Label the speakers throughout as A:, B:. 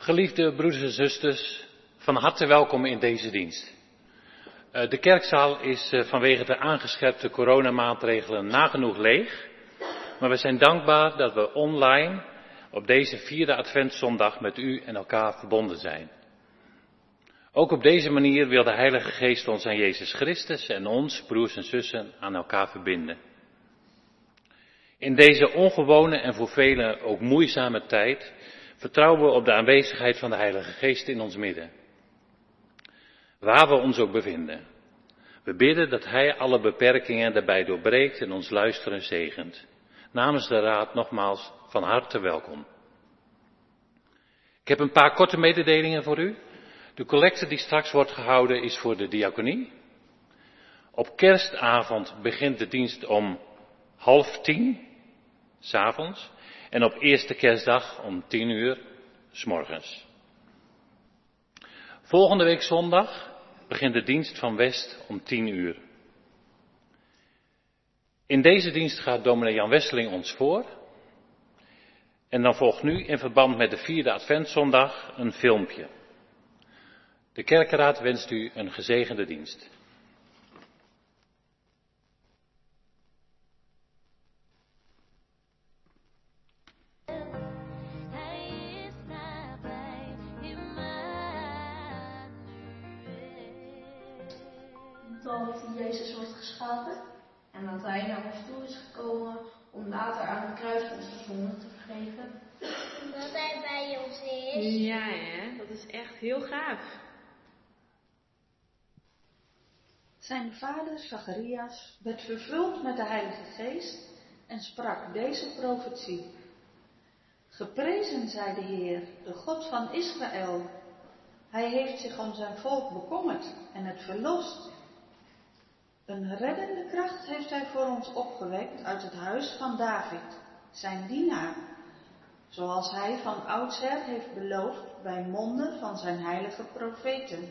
A: Geliefde broeders en zusters, van harte welkom in deze dienst. De kerkzaal is vanwege de aangescherpte coronamaatregelen nagenoeg leeg, maar we zijn dankbaar dat we online op deze 4e Adventszondag met u en elkaar verbonden zijn. Ook op deze manier wil de Heilige Geest ons aan Jezus Christus en ons, broers en zussen, aan elkaar verbinden. In deze ongewone en voor velen ook moeizame tijd vertrouwen we op de aanwezigheid van de Heilige Geest in ons midden. Waar we ons ook bevinden. We bidden dat Hij alle beperkingen daarbij doorbreekt en ons luisteren zegent. Namens de Raad nogmaals van harte welkom. Ik heb een paar korte mededelingen voor u. De collecte die straks wordt gehouden is voor de diaconie. Op kerstavond begint de dienst om 9:30 s'avonds. En op eerste kerstdag om 10:00 's morgens. Volgende week zondag begint de dienst van West om 10:00. In deze dienst gaat dominee Jan Wesseling ons voor. En dan volgt nu in verband met de 4e Adventszondag een filmpje. De kerkenraad wenst u een gezegende dienst.
B: Dat Jezus wordt geschapen en dat Hij naar ons toe is gekomen om later aan het kruis onze zonden te vergeven.
C: Dat Hij bij ons is.
D: Ja, hè? Dat is echt heel gaaf.
E: Zijn vader Zacharias werd vervuld met de Heilige Geest en sprak deze profetie. Geprezen zij de Heer, de God van Israël. Hij heeft zich om zijn volk bekommerd en het verlost. Een reddende kracht heeft Hij voor ons opgewekt uit het huis van David, zijn dienaar, zoals Hij van oudsher heeft beloofd bij monden van zijn heilige profeten.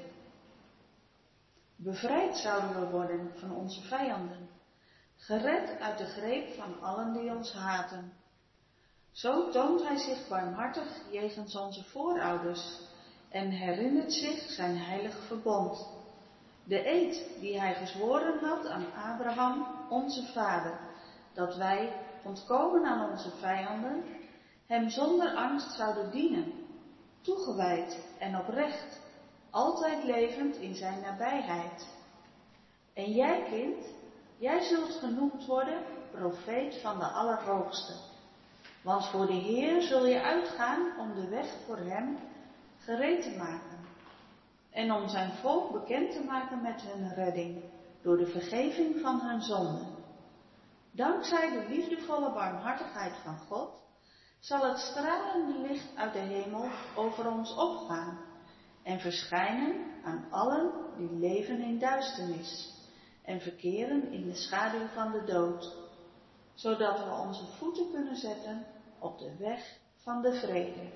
E: Bevrijd zouden we worden van onze vijanden, gered uit de greep van allen die ons haten. Zo toont Hij zich barmhartig jegens onze voorouders en herinnert zich zijn heilig verbond. De eed die Hij gezworen had aan Abraham, onze vader, dat wij, ontkomen aan onze vijanden, Hem zonder angst zouden dienen, toegewijd en oprecht, altijd levend in zijn nabijheid. En jij, kind, jij zult genoemd worden profeet van de Allerhoogste. Want voor de Heer zul je uitgaan om de weg voor Hem gereed te maken. En om zijn volk bekend te maken met hun redding, door de vergeving van hun zonden. Dankzij de liefdevolle barmhartigheid van God, zal het stralende licht uit de hemel over ons opgaan en verschijnen aan allen die leven in duisternis en verkeren in de schaduw van de dood, zodat we onze voeten kunnen zetten op de weg van de vrede.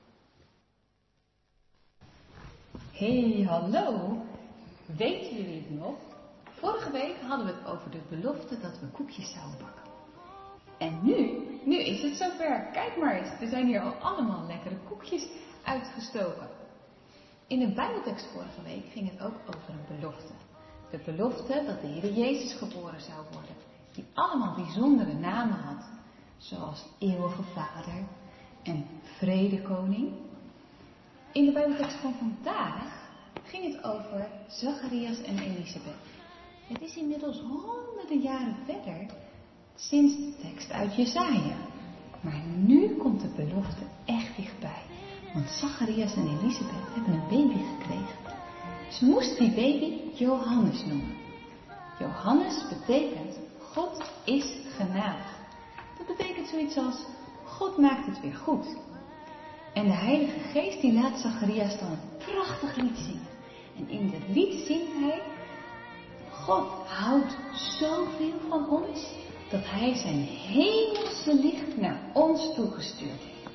F: Hey, hallo! Weten jullie het nog? Vorige week hadden we het over de belofte dat we koekjes zouden bakken. En nu is het zover. Kijk maar eens, er zijn hier al allemaal lekkere koekjes uitgestoken. In de Bijbeltekst vorige week ging het ook over een belofte. De belofte dat de Heer Jezus geboren zou worden, die allemaal bijzondere namen had, zoals Eeuwige Vader en Vredekoning. In de Bijbeltekst van vandaag ging het over Zacharias en Elisabeth. Het is inmiddels honderden jaren verder sinds de tekst uit Jesaja. Maar nu komt de belofte echt dichtbij. Want Zacharias en Elisabeth hebben een baby gekregen. Ze moesten die baby Johannes noemen. Johannes betekent God is genadig. Dat betekent zoiets als God maakt het weer goed. En de Heilige Geest die laat Zacharias dan een prachtig lied zingen. En in het lied zingt hij: God houdt zoveel van ons dat Hij zijn hemelse licht naar ons toegestuurd heeft.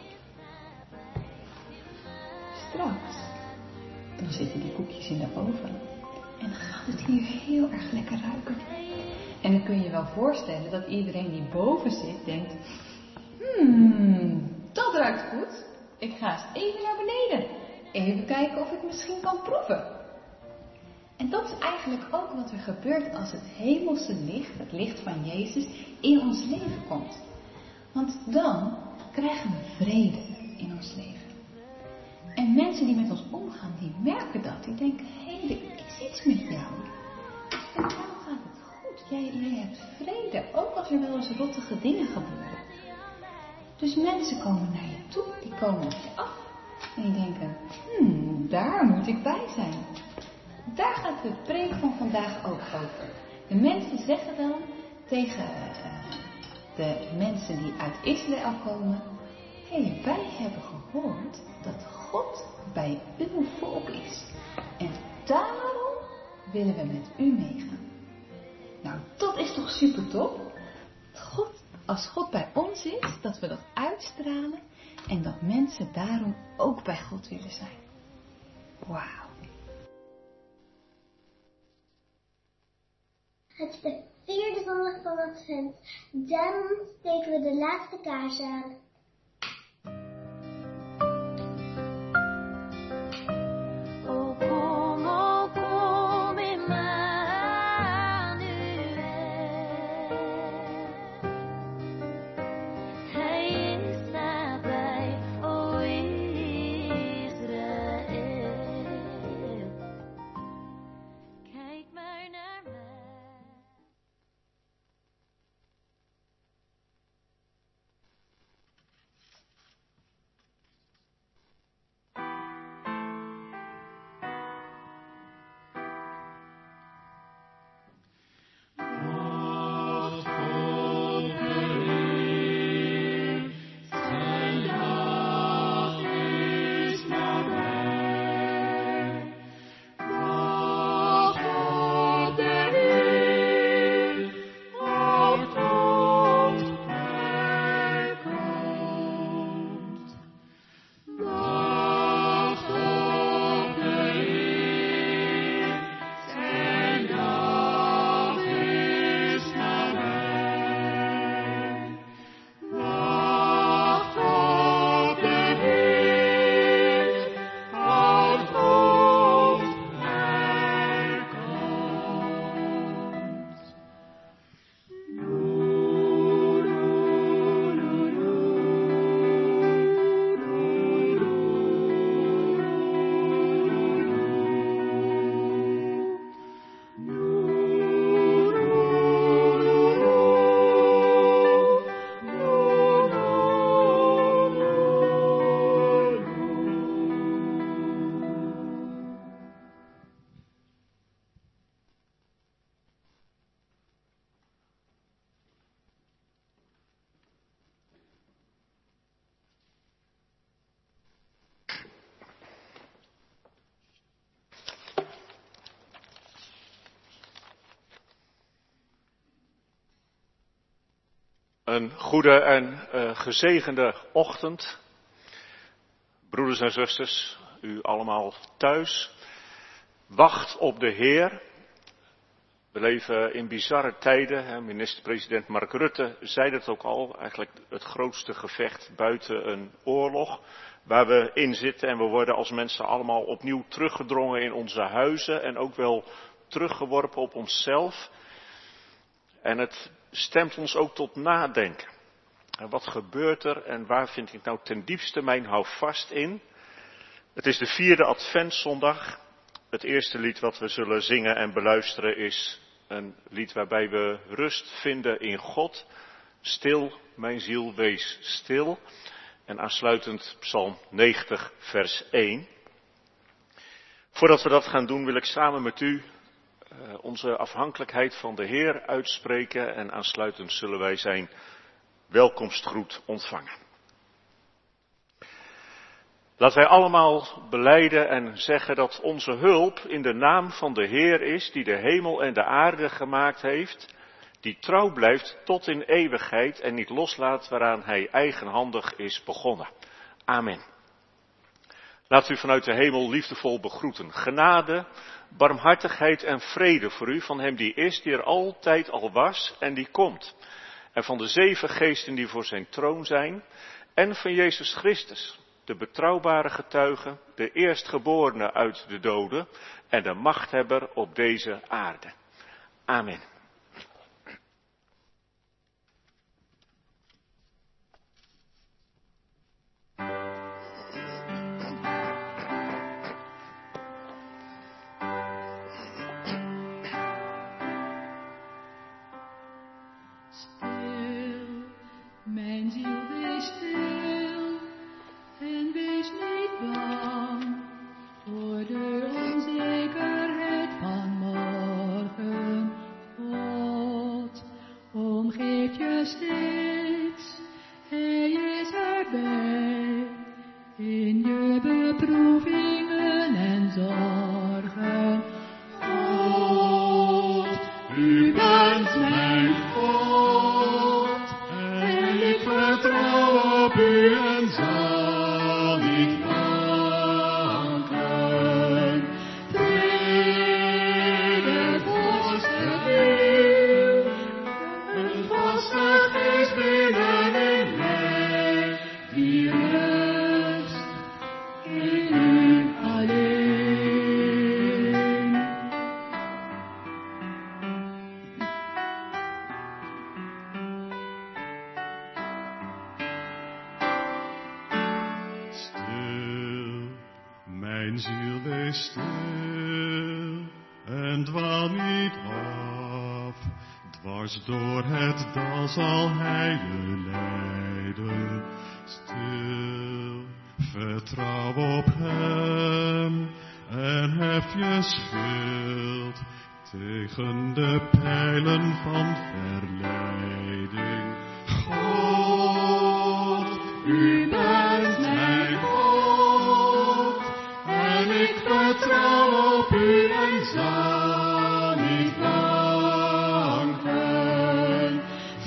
F: Straks, dan zitten die koekjes in de oven en dan gaat het hier heel erg lekker ruiken. En dan kun je je wel voorstellen dat iedereen die boven zit denkt: dat ruikt goed. Ik ga eens even naar beneden. Even kijken of ik misschien kan proeven. En dat is eigenlijk ook wat er gebeurt als het hemelse licht, het licht van Jezus, in ons leven komt. Want dan krijgen we vrede in ons leven. En mensen die met ons omgaan, die merken dat. Die denken, hé, er is iets met jou. En jou gaat het goed. Jij hebt vrede, ook als er wel eens rottige dingen gebeuren. Dus mensen komen naar je toe, die komen op je af. En die denken, daar moet ik bij zijn. Daar gaat de preek van vandaag ook over. De mensen zeggen dan tegen de mensen die uit Israël komen, hé, wij hebben gehoord dat God bij uw volk is. En daarom willen we met u meegaan. Nou, dat is toch super top? Als God bij ons is, dat we dat uitstralen en dat mensen daarom ook bij God willen zijn. Wauw.
C: Het is de 4e zondag van Advent. Daarom steken we de laatste kaars aan.
G: Een goede en gezegende ochtend. Broeders en zusters, u allemaal thuis. Wacht op de Heer. We leven in bizarre tijden. Minister-president Mark Rutte zei dat ook al. Eigenlijk het grootste gevecht buiten een oorlog. Waar we in zitten en we worden als mensen allemaal opnieuw teruggedrongen in onze huizen. En ook wel teruggeworpen op onszelf. En het stemt ons ook tot nadenken. En wat gebeurt er en waar vind ik nou ten diepste mijn houvast in? Het is de 4e Adventszondag. Het eerste lied wat we zullen zingen en beluisteren is een lied waarbij we rust vinden in God. Stil, mijn ziel, wees stil. En aansluitend Psalm 90, vers 1. Voordat we dat gaan doen wil ik samen met u onze afhankelijkheid van de Heer uitspreken en aansluitend zullen wij zijn welkomstgroet ontvangen. Laten wij allemaal belijden en zeggen dat onze hulp in de naam van de Heer is, die de hemel en de aarde gemaakt heeft, die trouw blijft tot in eeuwigheid en niet loslaat waaraan hij eigenhandig is begonnen. Amen. Laat u vanuit de hemel liefdevol begroeten. Genade, barmhartigheid en vrede voor u van hem die is, die er altijd al was en die komt. En van de 7 geesten die voor zijn troon zijn en van Jezus Christus, de betrouwbare getuige, de eerstgeborene uit de doden en de machthebber op deze aarde. Amen.
H: Mijn ziel, wees stil en wees niet bang voor de onzekerheid van morgen. God omgeeft je steeds, Hij is erbij in je beproevingen en zorgen. God, u bent mijn God. Ik vertrouw op u en zal niet wanken. Vrede, vaste wil, een vaste geest binnenin mij, die rust in u alleen.
I: Mijn ziel, wees stil en dwaal niet af. Dwars door het dal zal Hij je leiden. Stil, vertrouw op Hem en hef je schild tegen de pijlen van verleiding. God, u bent mijn God. Ik vertrouw op u en zal niet wanken.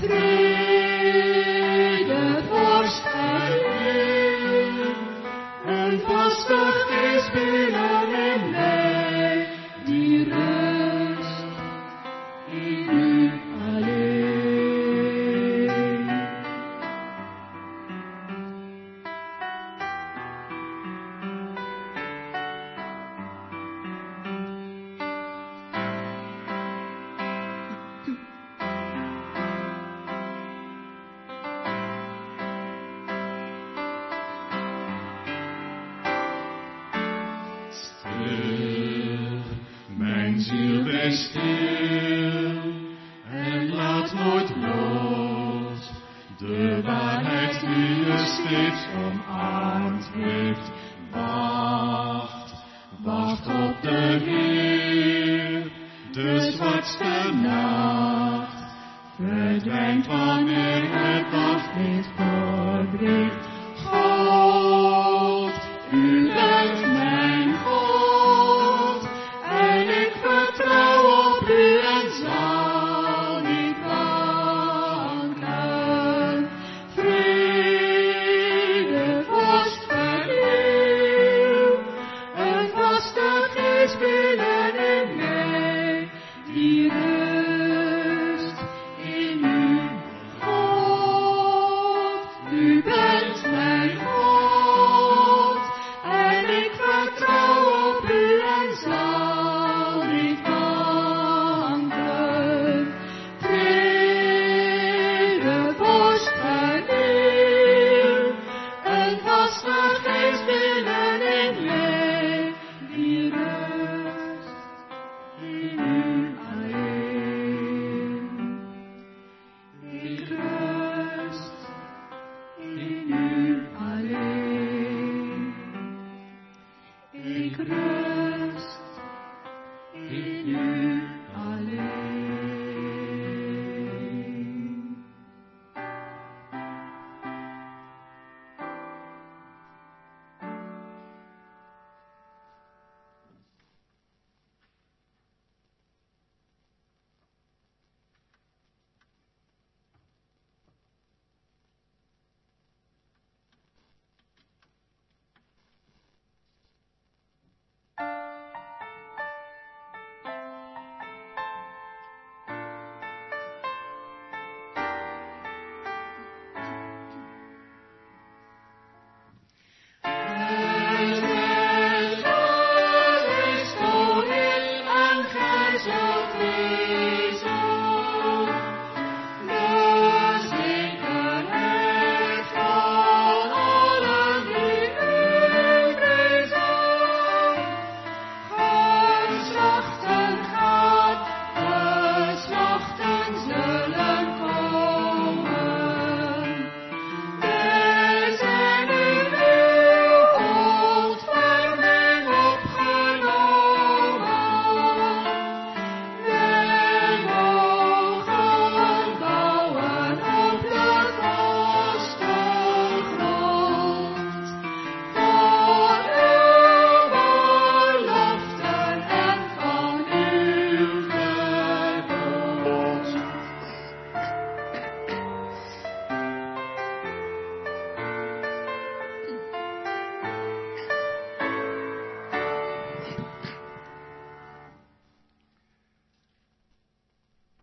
I: Vrede, vorst en wil, een vaste geest binnenin mij, die rust in u alleen. Mijn ziel, wees stil en laat nooit los de waarheid die je steeds omarmd heeft. Wacht op de Heer, de zwartste nacht verdwijnt wanneer het daglicht doorbreekt. God, u bent mijn God, en ik vertrouw op u en zal niet wanken. Vrede, vorst en wil, een vaste geest binnenin mij, die rust in u. God, u bent mijn God, en ik vertrouw op u en zal niet wanken. Vrede, vorst en wil, een vaste geest binnenin mij, die rust in u alleen. Ik rust in u alleen. Ik rust in u alleen.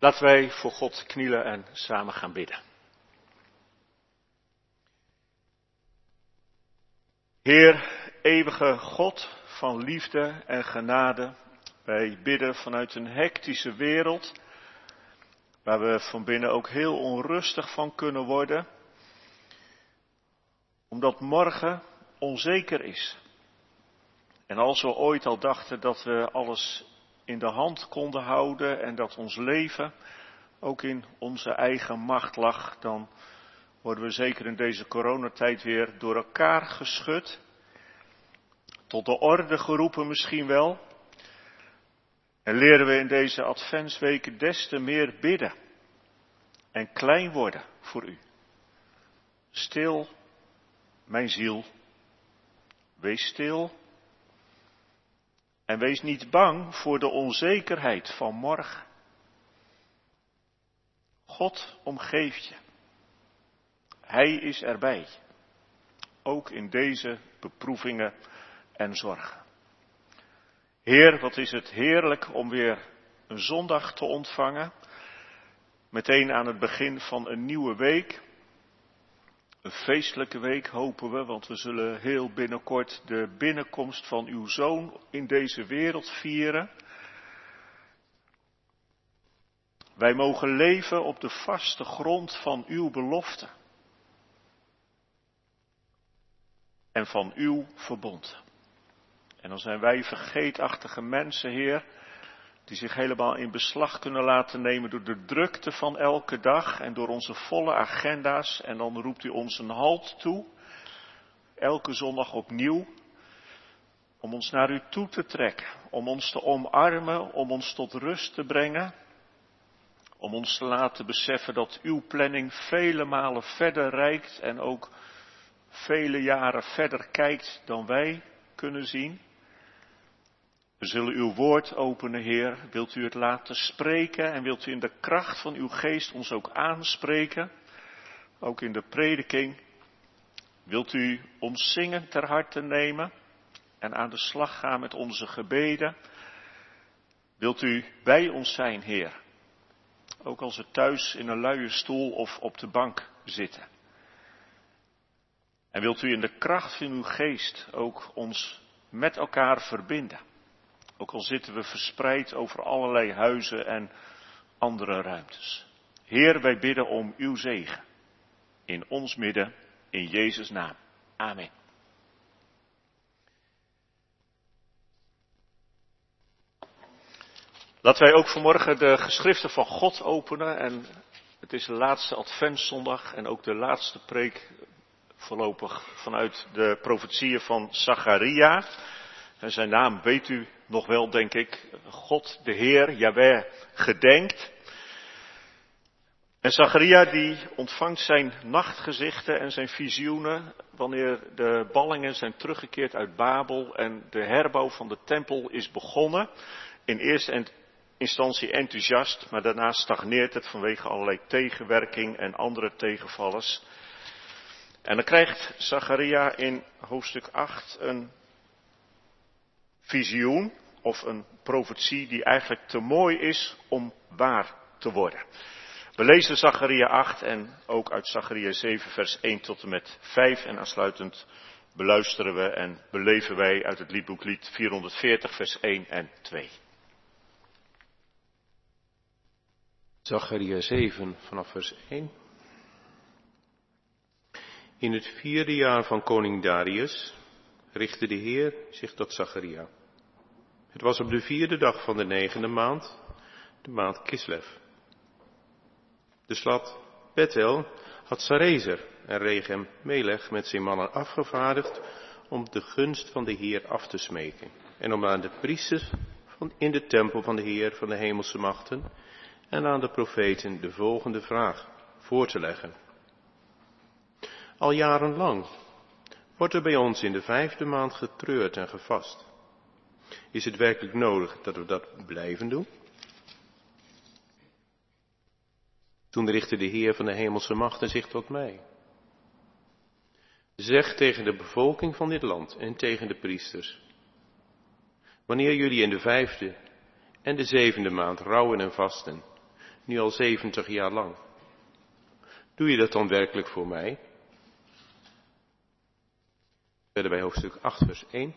G: Laten wij voor God knielen en samen gaan bidden. Heer, eeuwige God van liefde en genade, wij bidden vanuit een hectische wereld, waar we van binnen ook heel onrustig van kunnen worden, omdat morgen onzeker is. En als we ooit al dachten dat we alles in de hand konden houden en dat ons leven ook in onze eigen macht lag, dan worden we zeker in deze coronatijd weer door elkaar geschud, tot de orde geroepen misschien wel. En leren we in deze adventsweken des te meer bidden en klein worden voor u. Stil, mijn ziel, wees stil en wees niet bang voor de onzekerheid van morgen. God omgeeft je. Hij is erbij, ook in deze beproevingen en zorgen. Heer, wat is het heerlijk om weer een zondag te ontvangen, meteen aan het begin van een nieuwe week. Een feestelijke week hopen we, want we zullen heel binnenkort de binnenkomst van uw Zoon in deze wereld vieren. Wij mogen leven op de vaste grond van uw belofte en van uw verbond. En dan zijn wij vergeetachtige mensen, Heer, die zich helemaal in beslag kunnen laten nemen door de drukte van elke dag en door onze volle agenda's. En dan roept u ons een halt toe, elke zondag opnieuw, om ons naar u toe te trekken, om ons te omarmen, om ons tot rust te brengen, om ons te laten beseffen dat uw planning vele malen verder reikt en ook vele jaren verder kijkt dan wij kunnen zien. We zullen uw woord openen, Heer. Wilt u het laten spreken en wilt u in de kracht van uw geest ons ook aanspreken, ook in de prediking. Wilt u ons zingen ter harte nemen en aan de slag gaan met onze gebeden. Wilt u bij ons zijn, Heer, ook als we thuis in een luie stoel of op de bank zitten. En wilt u in de kracht van uw geest ook ons met elkaar verbinden. Ook al zitten we verspreid over allerlei huizen en andere ruimtes. Heer, wij bidden om uw zegen. In ons midden, in Jezus' naam. Amen. Laten wij ook vanmorgen de geschriften van God openen. En het is de laatste adventszondag en ook de laatste preek voorlopig vanuit de profetieën van Zacharia. En zijn naam weet u nog wel, denk ik. God, de Heer, Jahweh, gedenkt. En Zacharia die ontvangt zijn nachtgezichten en zijn visioenen wanneer de ballingen zijn teruggekeerd uit Babel en de herbouw van de tempel is begonnen. In eerste instantie enthousiast, maar daarna stagneert het vanwege allerlei tegenwerking en andere tegenvallers. En dan krijgt Zacharia in hoofdstuk 8 een visioen of een profetie die eigenlijk te mooi is om waar te worden. We lezen Zacharia 8 en ook uit Zacharia 7 vers 1 tot en met 5 en aansluitend beluisteren we en beleven wij uit het liedboek lied 440 vers 1 en 2.
J: Zacharia 7 vanaf vers 1. In het 4e jaar van koning Darius richtte de Heer zich tot Zacharia. Het was op de 4e dag van de 9e maand, de maand Kislev. De stad Bethel had Sarezer en Regem Melech met zijn mannen afgevaardigd om de gunst van de Heer af te smeken en om aan de priesters in de tempel van de Heer van de hemelse machten en aan de profeten de volgende vraag voor te leggen. Al jarenlang wordt er bij ons in de 5e maand getreurd en gevast. Is het werkelijk nodig dat we dat blijven doen? Toen richtte de Heer van de hemelse machten zich tot mij. Zeg tegen de bevolking van dit land en tegen de priesters: wanneer jullie in de 5e en de 7e maand rouwen en vasten, nu al 70 jaar lang. Doe je dat dan werkelijk voor mij? Verder bij hoofdstuk 8 vers 1.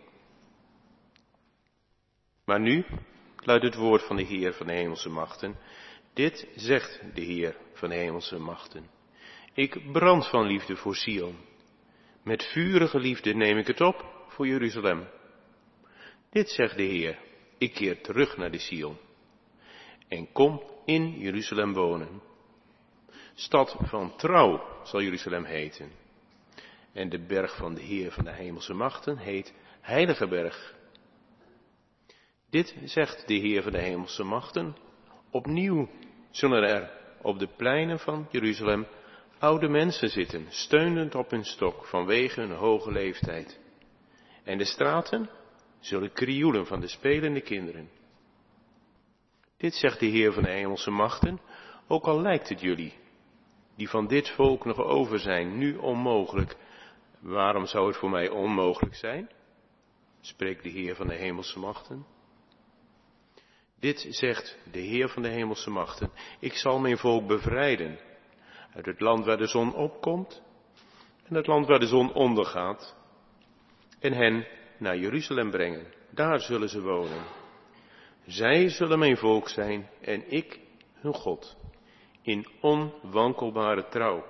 J: Maar nu luidt het woord van de Heer van de hemelse machten. Dit zegt de Heer van de hemelse machten. Ik brand van liefde voor Sion. Met vurige liefde neem ik het op voor Jeruzalem. Dit zegt de Heer. Ik keer terug naar de Sion. En kom in Jeruzalem wonen. Stad van trouw zal Jeruzalem heten. En de berg van de Heer van de hemelse machten heet Heilige Berg. Dit zegt de Heer van de hemelse machten. Opnieuw zullen er op de pleinen van Jeruzalem oude mensen zitten, steunend op hun stok vanwege hun hoge leeftijd. En de straten zullen krioelen van de spelende kinderen. Dit zegt de Heer van de hemelse machten, ook al lijkt het jullie, die van dit volk nog over zijn, nu onmogelijk. Waarom zou het voor mij onmogelijk zijn? Spreekt de Heer van de hemelse machten. Dit zegt de Heer van de hemelse machten. Ik zal mijn volk bevrijden uit het land waar de zon opkomt en het land waar de zon ondergaat. En hen naar Jeruzalem brengen. Daar zullen ze wonen. Zij zullen mijn volk zijn en ik hun God. In onwankelbare trouw.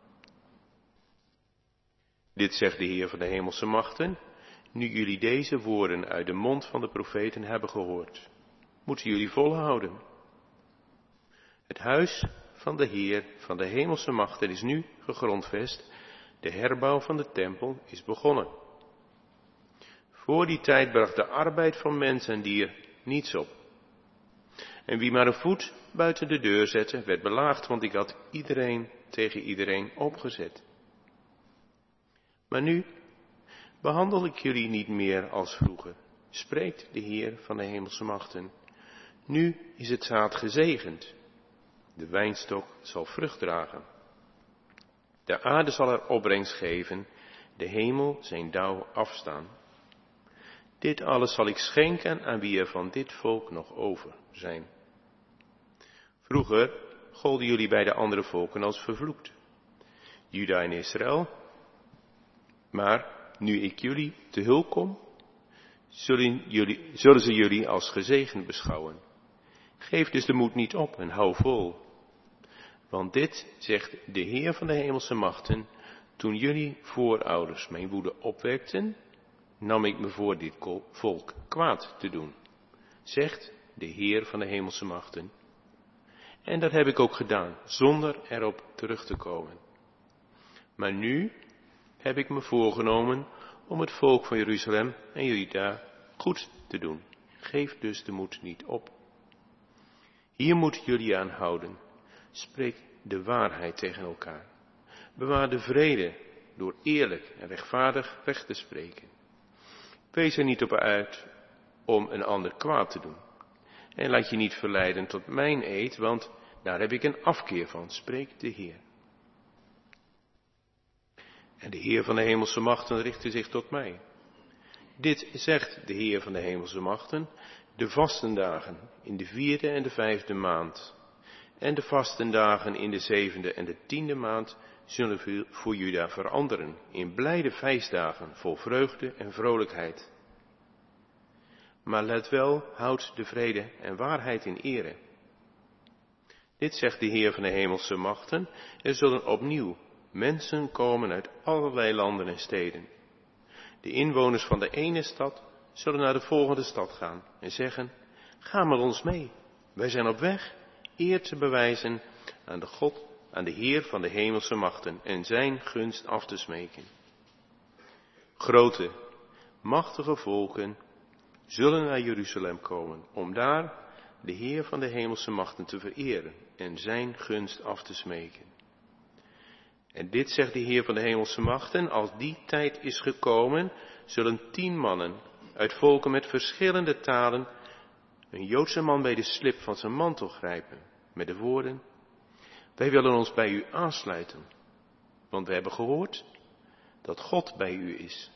J: Dit zegt de Heer van de hemelse machten. Nu jullie deze woorden uit de mond van de profeten hebben gehoord, moeten jullie volhouden. Het huis van de Heer van de hemelse machten is nu gegrondvest. De herbouw van de tempel is begonnen. Voor die tijd bracht de arbeid van mens en dier niets op. En wie maar een voet buiten de deur zette, werd belaagd, want ik had iedereen tegen iedereen opgezet. Maar nu behandel ik jullie niet meer als vroeger, spreekt de Heer van de hemelse machten. Nu is het zaad gezegend. De wijnstok zal vrucht dragen. De aarde zal er opbrengst geven, de hemel zijn dauw afstaan. Dit alles zal ik schenken aan wie er van dit volk nog over zijn. Vroeger golden jullie bij de andere volken als vervloekt, Juda en Israël. Maar nu ik jullie te hulp kom, zullen ze jullie als gezegend beschouwen. Geef dus de moed niet op en hou vol. Want dit zegt de Heer van de hemelse machten, toen jullie voorouders mijn woede opwekten, nam ik me voor dit volk kwaad te doen, zegt de Heer van de hemelse machten. En dat heb ik ook gedaan, zonder erop terug te komen. Maar nu heb ik me voorgenomen om het volk van Jeruzalem en Juda goed te doen. Geef dus de moed niet op. Hier moeten jullie aan houden. Spreek de waarheid tegen elkaar. Bewaar de vrede door eerlijk en rechtvaardig recht te spreken. Wees er niet op uit om een ander kwaad te doen. En laat je niet verleiden tot mijn eed, want daar heb ik een afkeer van, spreekt de Heer. En de Heer van de hemelse machten richtte zich tot mij. Dit zegt de Heer van de hemelse machten, de vastendagen in de 4e en de 5e maand en de vastendagen in de 7e en de 10e maand zullen voor Juda veranderen in blijde feestdagen vol vreugde en vrolijkheid. Maar let wel, houd de vrede en waarheid in ere. Dit zegt de Heer van de hemelse machten, er zullen opnieuw mensen komen uit allerlei landen en steden. De inwoners van de ene stad zullen naar de volgende stad gaan en zeggen, ga met ons mee. Wij zijn op weg eer te bewijzen aan de God, aan de Heer van de hemelse machten en zijn gunst af te smeken. Grote, machtige volken zullen naar Jeruzalem komen om daar de Heer van de hemelse machten te vereren en zijn gunst af te smeken. En dit zegt de Heer van de hemelse machten, als die tijd is gekomen, zullen 10 mannen uit volken met verschillende talen een Joodse man bij de slip van zijn mantel grijpen, met de woorden, wij willen ons bij u aansluiten, want we hebben gehoord dat God bij u is.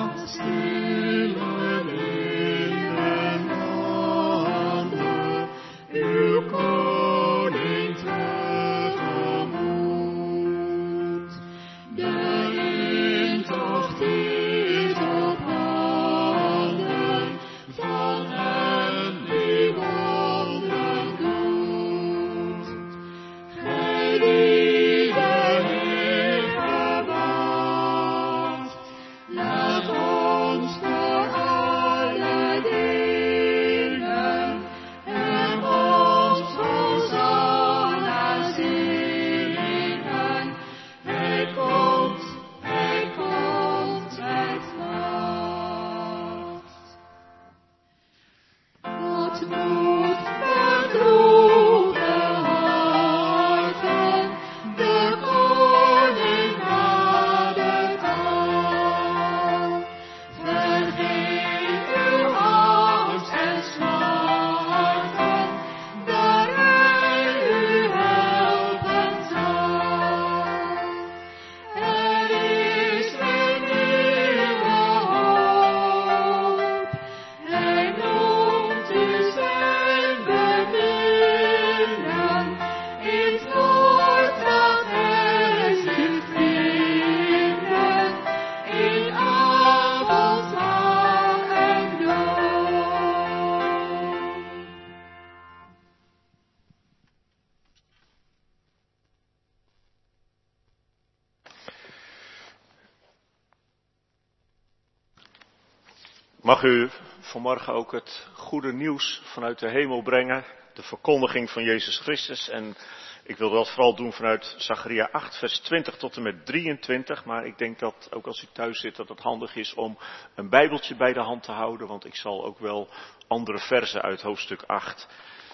G: Mag u vanmorgen ook het goede nieuws vanuit de hemel brengen, de verkondiging van Jezus Christus. En ik wil dat vooral doen vanuit Zacharia 8, vers 20 tot en met 23. Maar ik denk dat ook als u thuis zit dat het handig is om een bijbeltje bij de hand te houden. Want ik zal ook wel andere verzen uit hoofdstuk 8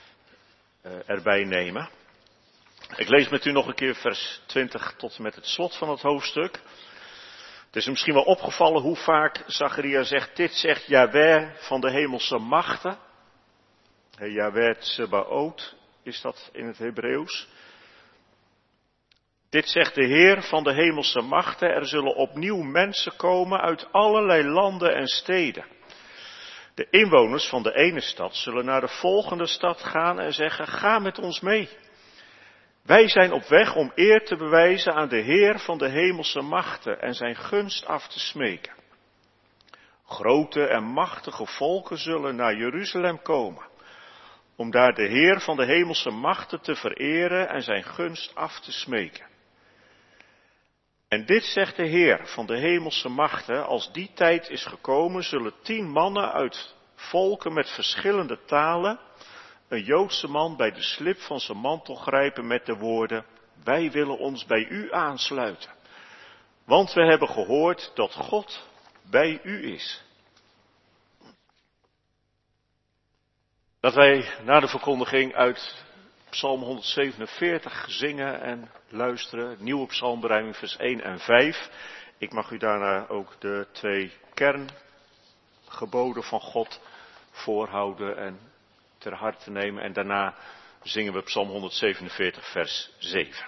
G: erbij nemen. Ik lees met u nog een keer vers 20 tot en met het slot van het hoofdstuk. Het is misschien wel opgevallen hoe vaak Zacharia zegt, dit zegt Yahweh van de hemelse machten. Yahweh Tsebaot is dat in het Hebreeuws. Dit zegt de Heer van de hemelse machten, er zullen opnieuw mensen komen uit allerlei landen en steden. De inwoners van de ene stad zullen naar de volgende stad gaan en zeggen, ga met ons mee. Wij zijn op weg om eer te bewijzen aan de Heer van de hemelse machten en zijn gunst af te smeken. Grote en machtige volken zullen naar Jeruzalem komen, om daar de Heer van de hemelse machten te vereren en zijn gunst af te smeken. En dit zegt de Heer van de hemelse machten, als die tijd is gekomen, zullen 10 mannen uit volken met verschillende talen een Joodse man bij de slip van zijn mantel grijpen met de woorden, wij willen ons bij u aansluiten, want we hebben gehoord dat God bij u is. Dat wij na de verkondiging uit Psalm 147 zingen en luisteren, nieuwe psalmberijming vers 1 en 5. Ik mag u daarna ook de 2 kerngeboden van God voorhouden en ter harte nemen. En daarna zingen we Psalm 147 vers 7.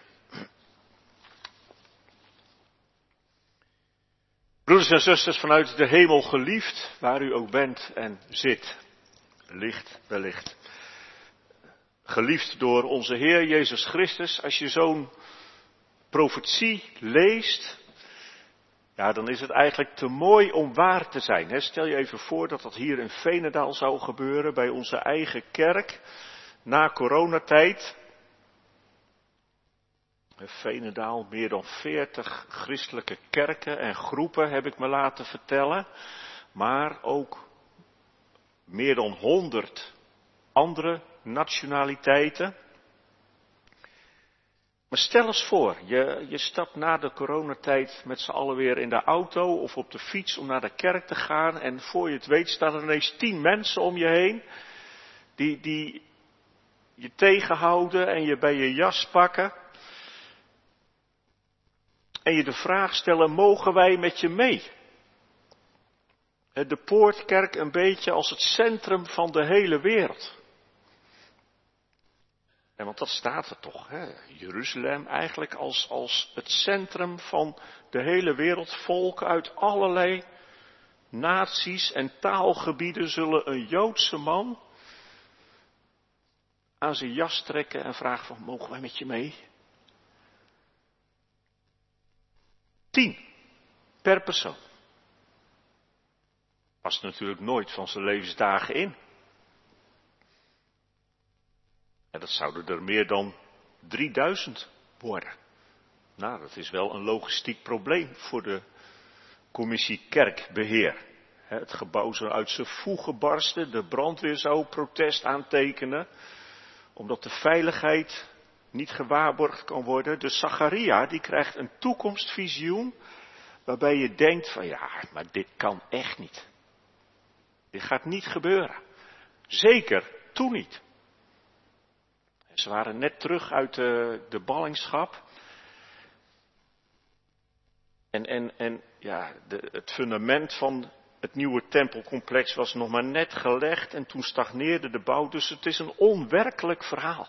G: Broeders en zusters, vanuit de hemel geliefd, waar u ook bent en zit, licht wellicht. Geliefd door onze Heer Jezus Christus, als je zo'n profetie leest, ja, dan is het eigenlijk te mooi om waar te zijn. Hè? Stel je even voor dat dat hier in Veenendaal zou gebeuren, bij onze eigen kerk, na coronatijd. In Veenendaal, meer dan 40 christelijke kerken en groepen heb ik me laten vertellen, maar ook meer dan 100 andere nationaliteiten. Maar stel eens voor, je stapt na de coronatijd met z'n allen weer in de auto of op de fiets om naar de kerk te gaan en voor je het weet staan er ineens 10 mensen om je heen die je tegenhouden en je bij je jas pakken en je de vraag stellen, mogen wij met je mee? De Poortkerk een beetje als het centrum van de hele wereld. En want dat staat er toch, hè? Jeruzalem eigenlijk als het centrum van de hele wereld, volken uit allerlei naties en taalgebieden zullen een Joodse man aan zijn jas trekken en vragen van, mogen wij met je mee? 10 per persoon. Past natuurlijk nooit van zijn levensdagen in. En dat zouden er meer dan 3000 worden. Nou, dat is wel een logistiek probleem voor de commissie Kerkbeheer. Het gebouw zou uit zijn voegen barsten, de brandweer zou protest aantekenen, omdat de veiligheid niet gewaarborgd kan worden. Dus Zacharia, die krijgt een toekomstvisioen, waarbij je denkt van ja, maar dit kan echt niet. Dit gaat niet gebeuren. Zeker toen niet. Ze waren net terug uit de ballingschap. En ja, het fundament van het nieuwe tempelcomplex was nog maar net gelegd en toen stagneerde de bouw. Dus het is een onwerkelijk verhaal.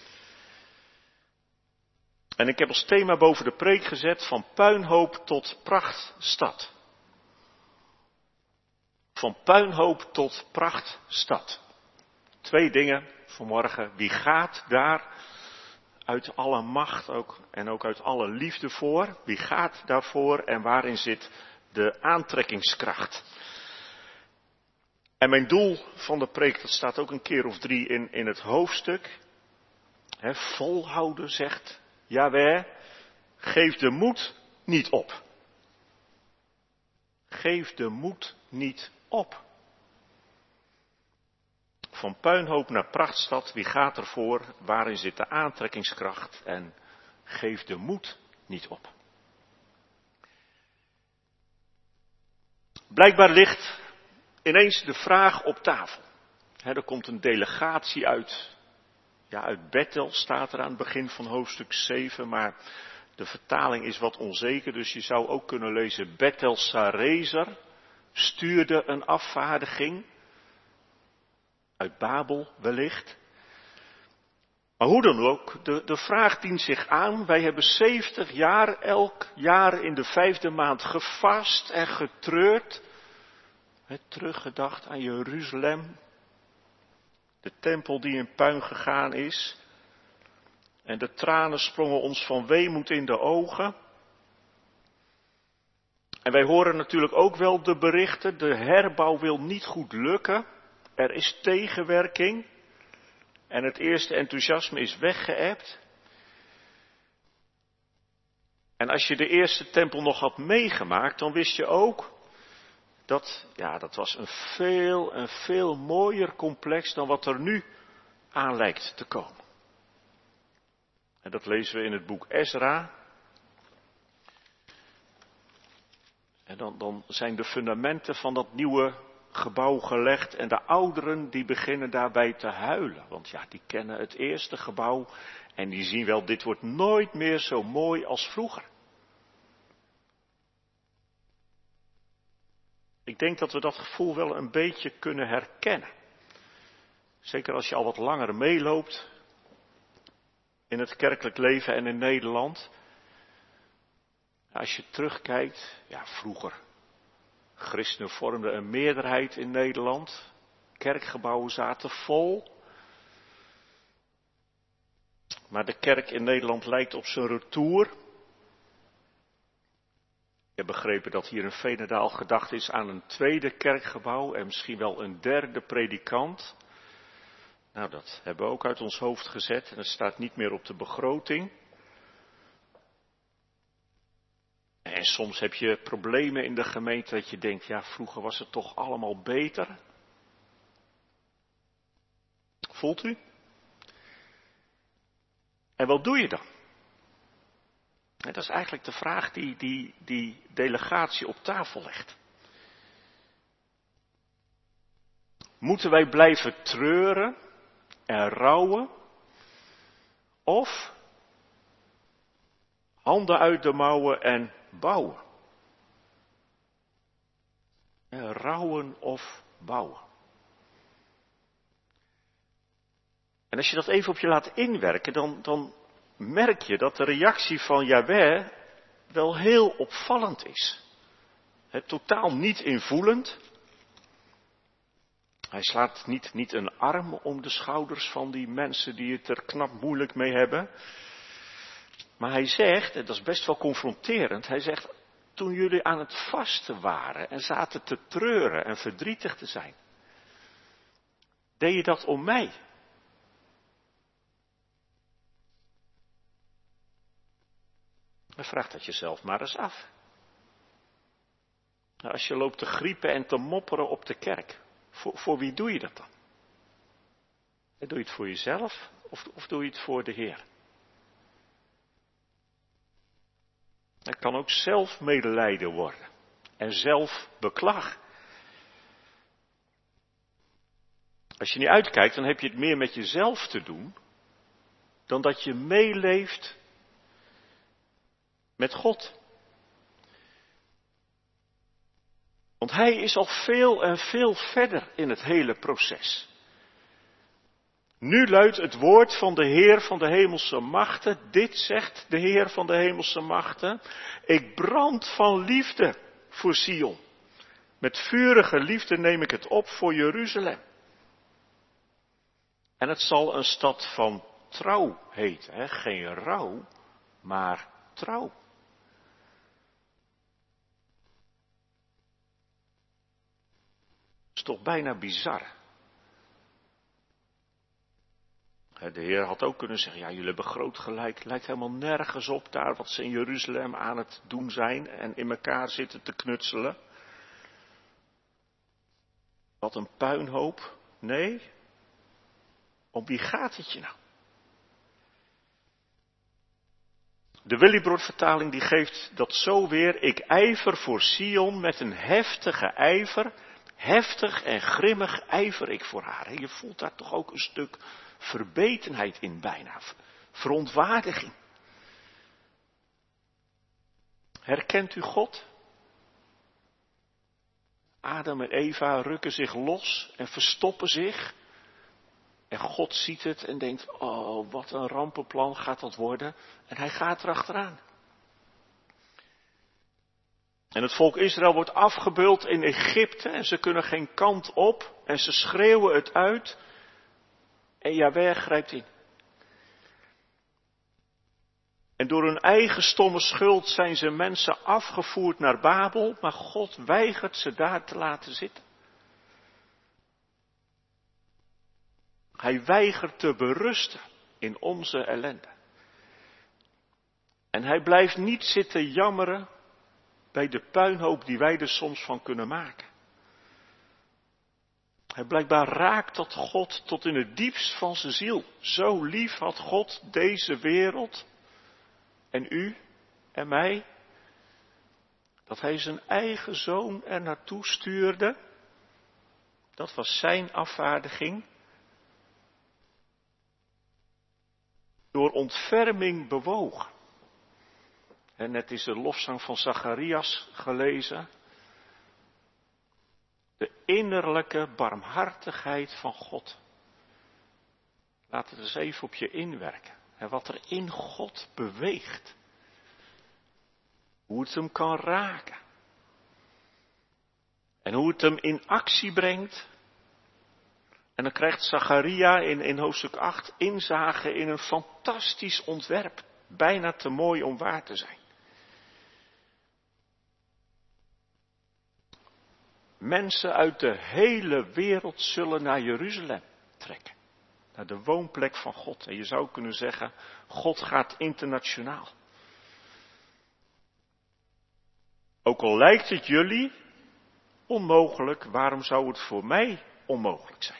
G: En ik heb als thema boven de preek gezet van puinhoop tot prachtstad. Van puinhoop tot prachtstad. 2 dingen vanmorgen. Wie gaat daar uit alle macht ook en ook uit alle liefde voor? Wie gaat daarvoor en waarin zit de aantrekkingskracht? En mijn doel van de preek, dat staat ook een keer of 3 in het hoofdstuk. Volhouden, zegt Jahweh, geef de moed niet op. Geef de moed niet op. Van puinhoop naar prachtstad, wie gaat ervoor? Waarin zit de aantrekkingskracht? En geef de moed niet op. Blijkbaar ligt ineens de vraag op tafel. Er komt een delegatie uit. Ja, uit Bethel staat er aan het begin van hoofdstuk 7, maar de vertaling is wat onzeker, dus je zou ook kunnen lezen Bethel Sarezer stuurde een afvaardiging. Uit Babel wellicht. Maar hoe dan ook, de vraag dient zich aan. Wij hebben 70 jaar, elk jaar in de 5e maand gevast en getreurd. Teruggedacht aan Jeruzalem. De tempel die in puin gegaan is. En de tranen sprongen ons van weemoed in de ogen. En wij horen natuurlijk ook wel de berichten. De herbouw wil niet goed lukken. Er is tegenwerking en het eerste enthousiasme is weggeëpt. En als je de eerste tempel nog had meegemaakt, dan wist je ook dat was een veel mooier complex dan wat er nu aan lijkt te komen. En dat lezen we in het boek Ezra. En dan zijn de fundamenten van dat nieuwe gebouw gelegd en de ouderen die beginnen daarbij te huilen. Want ja, die kennen het eerste gebouw en die zien wel, dit wordt nooit meer zo mooi als vroeger. Ik denk dat we dat gevoel wel een beetje kunnen herkennen. Zeker als je al wat langer meeloopt in het kerkelijk leven en in Nederland. Als je terugkijkt, ja, vroeger. Christenen vormden een meerderheid in Nederland. Kerkgebouwen zaten vol. Maar de kerk in Nederland lijkt op zijn retour. Ik heb begrepen dat hier in Veenendaal gedacht is aan een tweede kerkgebouw en misschien wel een derde predikant. Nou, dat hebben we ook uit ons hoofd gezet en het staat niet meer op de begroting. En soms heb je problemen in de gemeente dat je denkt, ja, vroeger was het toch allemaal beter. Voelt u? En wat doe je dan? En dat is eigenlijk de vraag die delegatie op tafel legt. Moeten wij blijven treuren en rouwen? Of handen uit de mouwen en bouwen? Rouwen of bouwen? En als je dat even op je laat inwerken, dan merk je dat de reactie van Jahweh wel heel opvallend is. Totaal niet invoelend. Hij slaat niet een arm om de schouders van die mensen die het er knap moeilijk mee hebben. Maar hij zegt, en dat is best wel confronterend, hij zegt, toen jullie aan het vasten waren en zaten te treuren en verdrietig te zijn, deed je dat om mij? Dan vraagt dat jezelf maar eens af. Nou, als je loopt te griepen en te mopperen op de kerk, voor wie doe je dat dan? Doe je het voor jezelf of doe je het voor de Heer? Het kan ook zelfmedelijden worden en zelfbeklag. Als je niet uitkijkt, dan heb je het meer met jezelf te doen dan dat je meeleeft met God. Want Hij is al veel en veel verder in het hele proces. Nu luidt het woord van de Heer van de hemelse machten. Dit zegt de Heer van de hemelse machten. Ik brand van liefde voor Sion. Met vurige liefde neem ik het op voor Jeruzalem. En het zal een stad van trouw heten. Hè? Geen rouw, maar trouw. Dat is toch bijna bizar. De Heer had ook kunnen zeggen, ja, jullie hebben groot gelijk. Het lijkt helemaal nergens op daar wat ze in Jeruzalem aan het doen zijn en in elkaar zitten te knutselen. Wat een puinhoop. Nee, om wie gaat het je nou? De Willibrord-vertaling die geeft dat zo weer. Ik ijver voor Sion met een heftige ijver. Heftig en grimmig ijver ik voor haar. Je voelt daar toch ook een stuk verbetenheid in bijna. Verontwaardiging. Herkent u God? Adam en Eva rukken zich los en verstoppen zich. En God ziet het en denkt, oh, wat een rampenplan gaat dat worden. En hij gaat erachteraan. En het volk Israël wordt afgebeuld in Egypte en ze kunnen geen kant op. En ze schreeuwen het uit. En Jahweh grijpt in. En door hun eigen stomme schuld zijn ze mensen afgevoerd naar Babel, maar God weigert ze daar te laten zitten. Hij weigert te berusten in onze ellende. En hij blijft niet zitten jammeren bij de puinhoop die wij er soms van kunnen maken. Hij blijkbaar raakt dat God tot in het diepst van zijn ziel. Zo lief had God deze wereld en u en mij, dat hij zijn eigen zoon er naartoe stuurde. Dat was zijn afvaardiging. Door ontferming bewogen. En net is de lofzang van Zacharias gelezen. De innerlijke barmhartigheid van God. Laat het eens even op je inwerken. En wat er in God beweegt. Hoe het hem kan raken. En hoe het hem in actie brengt. En dan krijgt Zacharia in hoofdstuk 8 inzage in een fantastisch ontwerp. Bijna te mooi om waar te zijn. Mensen uit de hele wereld zullen naar Jeruzalem trekken. Naar de woonplek van God. En je zou kunnen zeggen, God gaat internationaal. Ook al lijkt het jullie onmogelijk, waarom zou het voor mij onmogelijk zijn?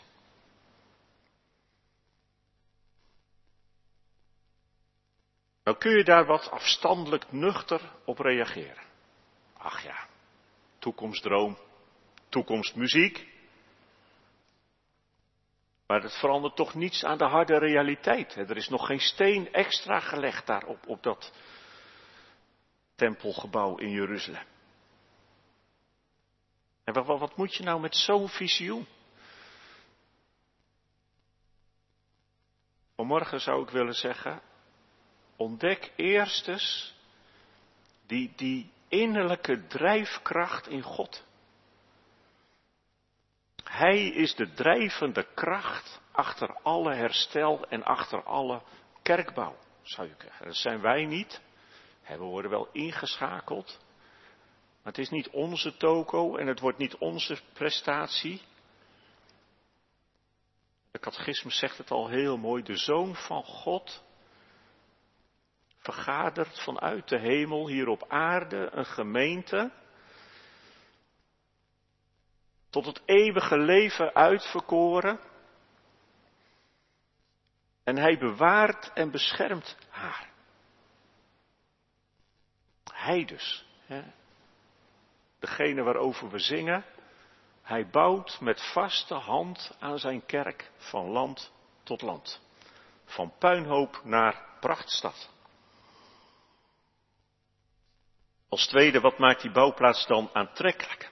G: Nou kun je daar wat afstandelijk nuchter op reageren. Ach ja, toekomstdroom, toekomstmuziek. Maar het verandert toch niets aan de harde realiteit. Er is nog geen steen extra gelegd daar op dat tempelgebouw in Jeruzalem. En wat moet je nou met zo'n visioen? Vanmorgen zou ik willen zeggen, ontdek eerst eens die innerlijke drijfkracht in God. Hij is de drijvende kracht achter alle herstel en achter alle kerkbouw, zou je zeggen. Dat zijn wij niet. We worden wel ingeschakeld. Maar het is niet onze toko en het wordt niet onze prestatie. De catechismus zegt het al heel mooi. De Zoon van God vergadert vanuit de hemel hier op aarde een gemeente. Tot het eeuwige leven uitverkoren. En hij bewaart en beschermt haar. Hij dus. Degene waarover we zingen. Hij bouwt met vaste hand aan zijn kerk van land tot land. Van puinhoop naar prachtstad. Als tweede, wat maakt die bouwplaats dan aantrekkelijk?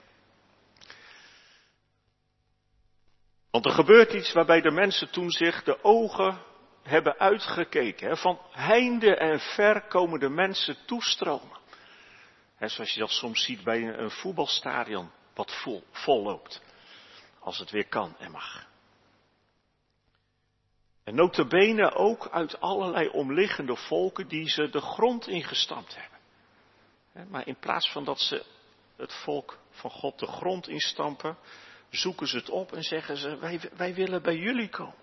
G: Want er gebeurt iets waarbij de mensen toen zich de ogen hebben uitgekeken. Van heinde en ver komen de mensen toestromen. Zoals je dat soms ziet bij een voetbalstadion wat vol loopt. Als het weer kan en mag. En nota bene ook uit allerlei omliggende volken die ze de grond ingestampt hebben. Maar in plaats van dat ze het volk van God de grond instampen, zoeken ze het op en zeggen ze, wij willen bij jullie komen.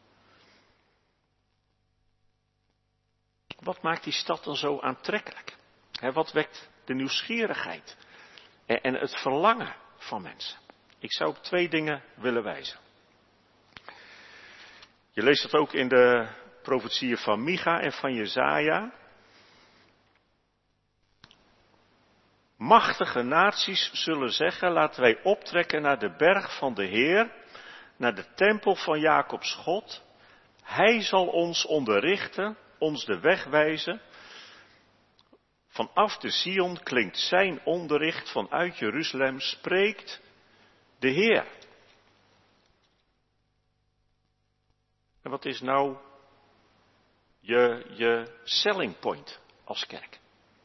G: Wat maakt die stad dan zo aantrekkelijk? Wat wekt de nieuwsgierigheid en het verlangen van mensen? Ik zou op 2 dingen willen wijzen. Je leest dat ook in de profetieën van Micha en van Jesaja. Machtige naties zullen zeggen, laten wij optrekken naar de berg van de Heer, naar de tempel van Jacobs God. Hij zal ons onderrichten, ons de weg wijzen. Vanaf de Sion klinkt zijn onderricht, vanuit Jeruzalem spreekt de Heer. En wat is nou je selling point als kerk?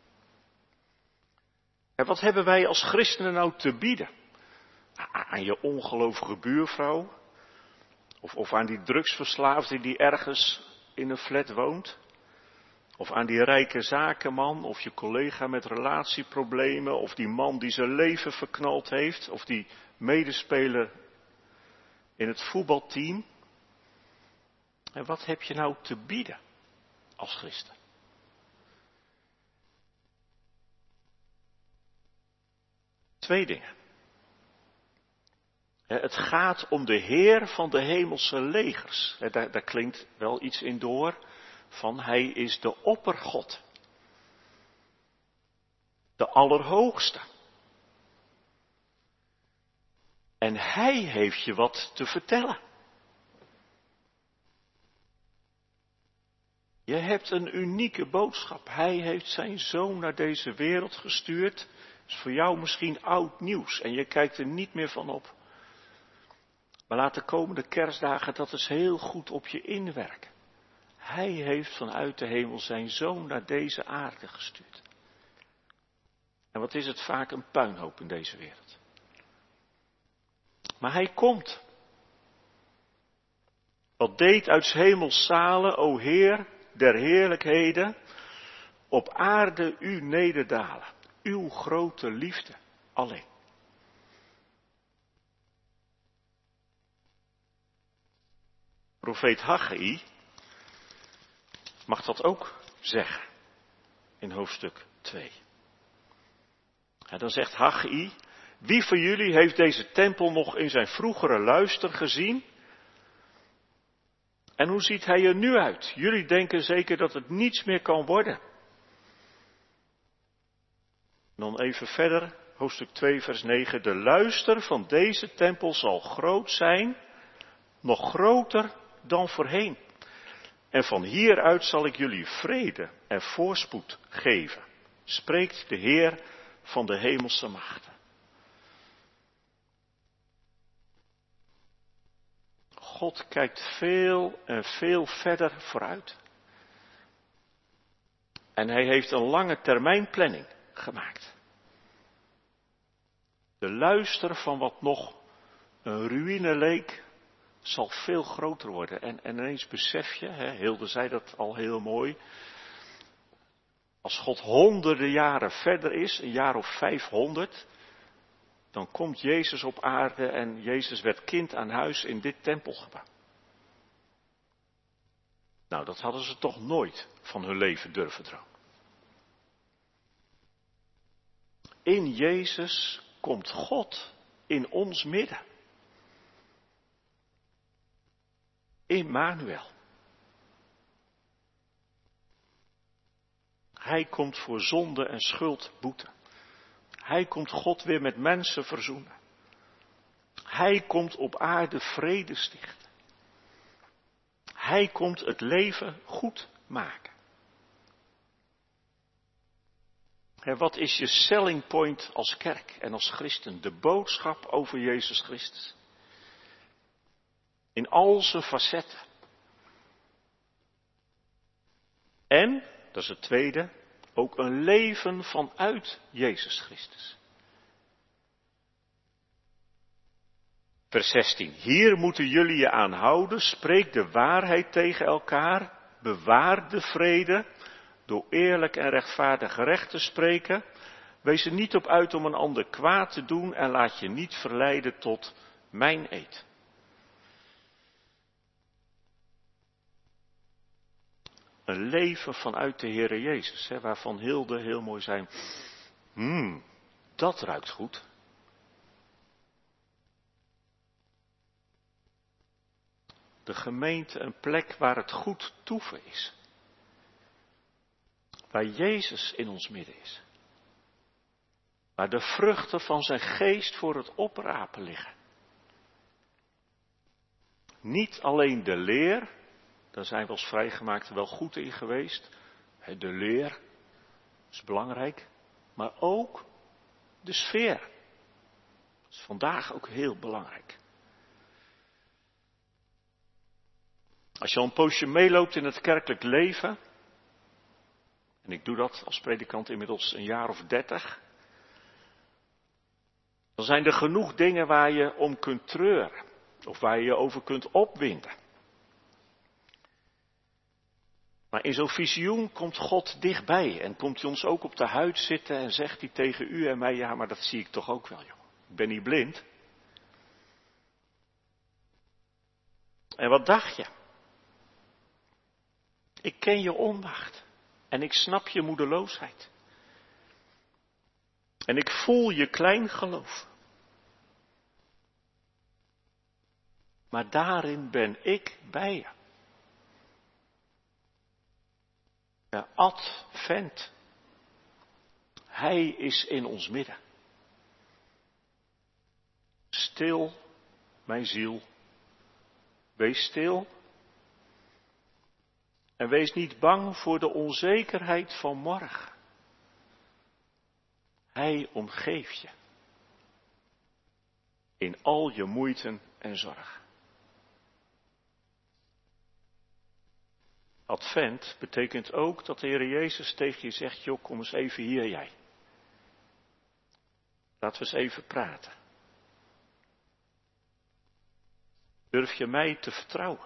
G: En wat hebben wij als christenen nou te bieden? Aan je ongelovige buurvrouw? Of aan die drugsverslaafde die ergens in een flat woont? Of aan die rijke zakenman? Of je collega met relatieproblemen? Of die man die zijn leven verknald heeft? Of die medespeler in het voetbalteam? En wat heb je nou te bieden als christen? Twee dingen. Het gaat om de Heer van de hemelse legers. Daar klinkt wel iets in door van hij is de oppergod. De Allerhoogste. En hij heeft je wat te vertellen. Je hebt een unieke boodschap. Hij heeft zijn zoon naar deze wereld gestuurd. Is voor jou misschien oud nieuws en je kijkt er niet meer van op. Maar laat de komende kerstdagen dat eens heel goed op je inwerken. Hij heeft vanuit de hemel zijn zoon naar deze aarde gestuurd. En wat is het vaak een puinhoop in deze wereld. Maar hij komt. Wat deed uit 's hemels zalen, o Heer der heerlijkheden, op aarde u nederdalen. Uw grote liefde alleen. Profeet Haggai mag dat ook zeggen in hoofdstuk 2. En dan zegt Haggai, wie van jullie heeft deze tempel nog in zijn vroegere luister gezien? En hoe ziet hij er nu uit? Jullie denken zeker dat het niets meer kan worden. Dan even verder, hoofdstuk 2 vers 9. De luister van deze tempel zal groot zijn, nog groter dan voorheen. En van hieruit zal ik jullie vrede en voorspoed geven, spreekt de Heer van de hemelse machten. God kijkt veel en veel verder vooruit. En hij heeft een lange termijn planning gemaakt. De luister van wat nog een ruïne leek, zal veel groter worden. En ineens besef je, Hilde zei dat al heel mooi, als God honderden jaren verder is, een jaar of 500, dan komt Jezus op aarde en Jezus werd kind aan huis in dit tempelgebouw. Nou, dat hadden ze toch nooit van hun leven durven dromen. In Jezus komt God in ons midden. Immanuel. Hij komt voor zonde en schuld boeten. Hij komt God weer met mensen verzoenen. Hij komt op aarde vrede stichten. Hij komt het leven goed maken. En wat is je selling point als kerk en als christen? De boodschap over Jezus Christus. In al zijn facetten. En, dat is het tweede, ook een leven vanuit Jezus Christus. Vers 16. Hier moeten jullie je aan houden. Spreek de waarheid tegen elkaar. Bewaar de vrede. Door eerlijk en rechtvaardig recht te spreken. Wees er niet op uit om een ander kwaad te doen. En laat je niet verleiden tot mijn eed. Een leven vanuit de Heere Jezus. Waarvan Hilde heel mooi zei. Dat ruikt goed. De gemeente een plek waar het goed toeven is. Waar Jezus in ons midden is. Waar de vruchten van zijn geest voor het oprapen liggen. Niet alleen de leer, daar zijn we als vrijgemaakten wel goed in geweest. De leer is belangrijk, maar ook de sfeer. Dat is vandaag ook heel belangrijk. Als je al een poosje meeloopt in het kerkelijk leven, en ik doe dat als predikant inmiddels een jaar of 30, dan zijn er genoeg dingen waar je om kunt treuren, of waar je je over kunt opwinden. Maar in zo'n visioen komt God dichtbij en komt hij ons ook op de huid zitten en zegt hij tegen u en mij, ja, maar dat zie ik toch ook wel, joh. Ik ben niet blind. En wat dacht je? Ik ken je onmacht en ik snap je moedeloosheid. En ik voel je klein geloof. Maar daarin ben ik bij je. Ja, Advent. Hij is in ons midden. Stil, mijn ziel. Wees stil. En wees niet bang voor de onzekerheid van morgen. Hij omgeeft je. In al je moeiten en zorg. Advent betekent ook dat de Heer Jezus tegen je zegt, joh, kom eens even hier jij. Laten we eens even praten. Durf je mij te vertrouwen?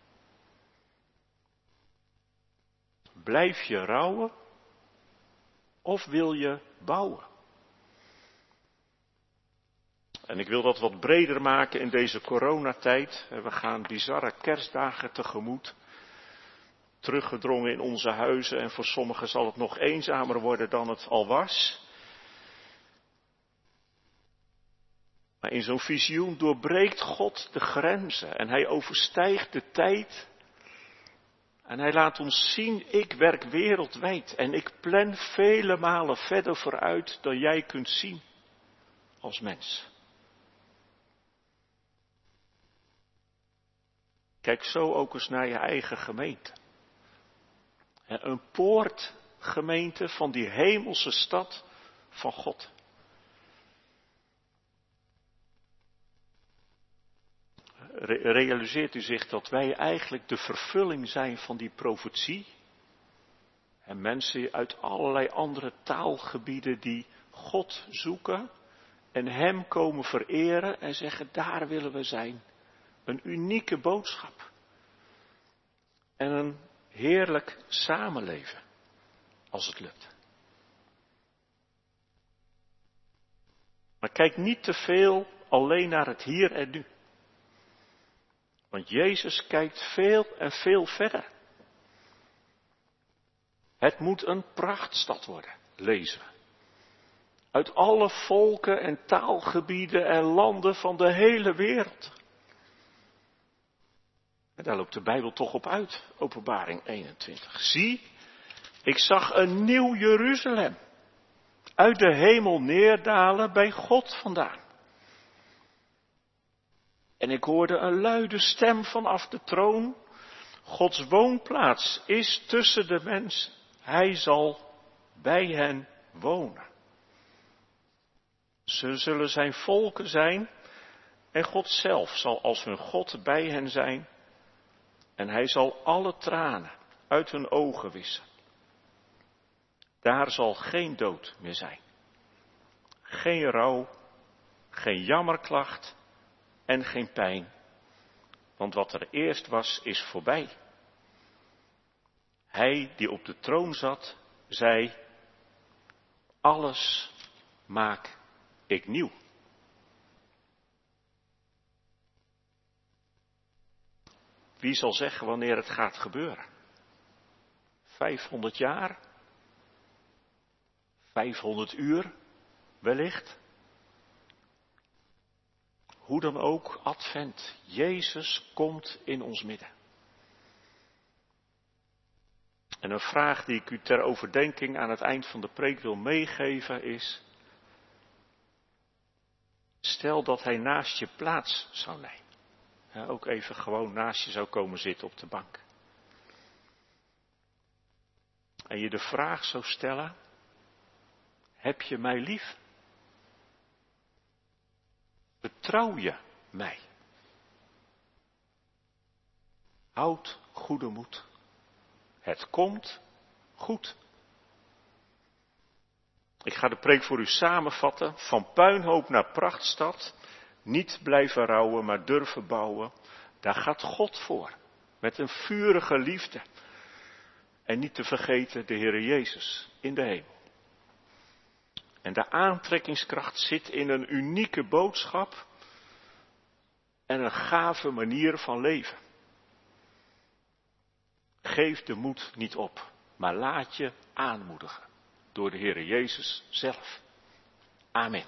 G: Blijf je rouwen of wil je bouwen? En ik wil dat wat breder maken in deze coronatijd. We gaan bizarre kerstdagen tegemoet. Teruggedrongen in onze huizen en voor sommigen zal het nog eenzamer worden dan het al was. Maar in zo'n visioen doorbreekt God de grenzen en hij overstijgt de tijd. En hij laat ons zien, ik werk wereldwijd en ik plan vele malen verder vooruit dan jij kunt zien als mens. Kijk zo ook eens naar je eigen gemeente. Een poortgemeente van die hemelse stad van God. Realiseert u zich dat wij eigenlijk de vervulling zijn van die profetie? En mensen uit allerlei andere taalgebieden die God zoeken en hem komen vereren en zeggen, daar willen we zijn. Een unieke boodschap. En een heerlijk samenleven, als het lukt. Maar kijk niet te veel alleen naar het hier en nu. Want Jezus kijkt veel en veel verder. Het moet een prachtstad worden, lezen we. Uit alle volken en taalgebieden en landen van de hele wereld. En daar loopt de Bijbel toch op uit, Openbaring 21. Zie, ik zag een nieuw Jeruzalem uit de hemel neerdalen bij God vandaan. En ik hoorde een luide stem vanaf de troon. Gods woonplaats is tussen de mensen. Hij zal bij hen wonen. Ze zullen zijn volken zijn en God zelf zal als hun God bij hen zijn. En hij zal alle tranen uit hun ogen wissen. Daar zal geen dood meer zijn. Geen rouw, geen jammerklacht en geen pijn. Want wat er eerst was, is voorbij. Hij die op de troon zat, zei, alles maak ik nieuw. Wie zal zeggen wanneer het gaat gebeuren? 500 jaar? 500 uur? Wellicht? Hoe dan ook, Advent. Jezus komt in ons midden. En een vraag die ik u ter overdenking aan het eind van de preek wil meegeven is, stel dat hij naast je plaats zou nemen. Ook even gewoon naast je zou komen zitten op de bank. En je de vraag zou stellen, heb je mij lief? Betrouw je mij? Houd goede moed. Het komt goed. Ik ga de preek voor u samenvatten. Van puinhoop naar prachtstad. Niet blijven rouwen, maar durven bouwen. Daar gaat God voor. Met een vurige liefde. En niet te vergeten de Heere Jezus in de hemel. En de aantrekkingskracht zit in een unieke boodschap. En een gave manier van leven. Geef de moed niet op, maar laat je aanmoedigen door de Heere Jezus zelf. Amen.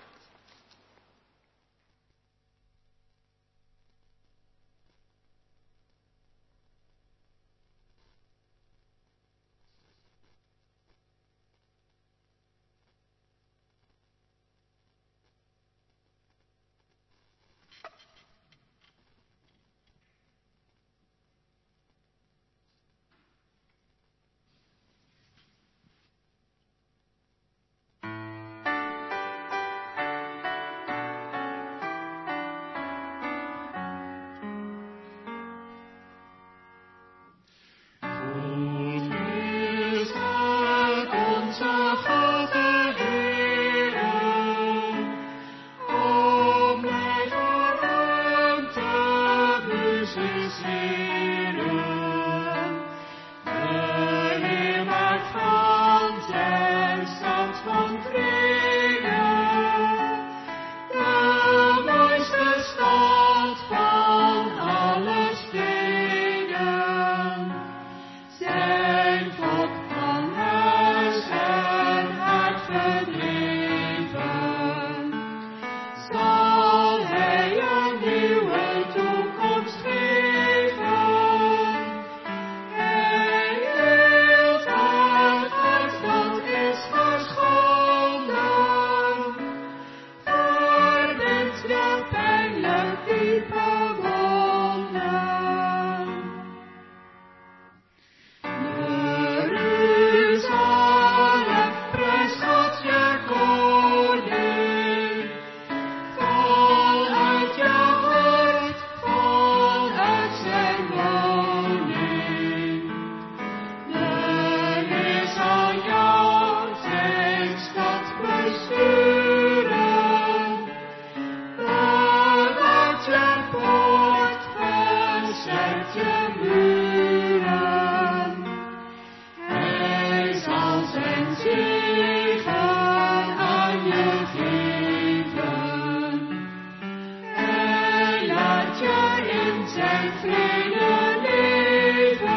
I: zijn vrede leven.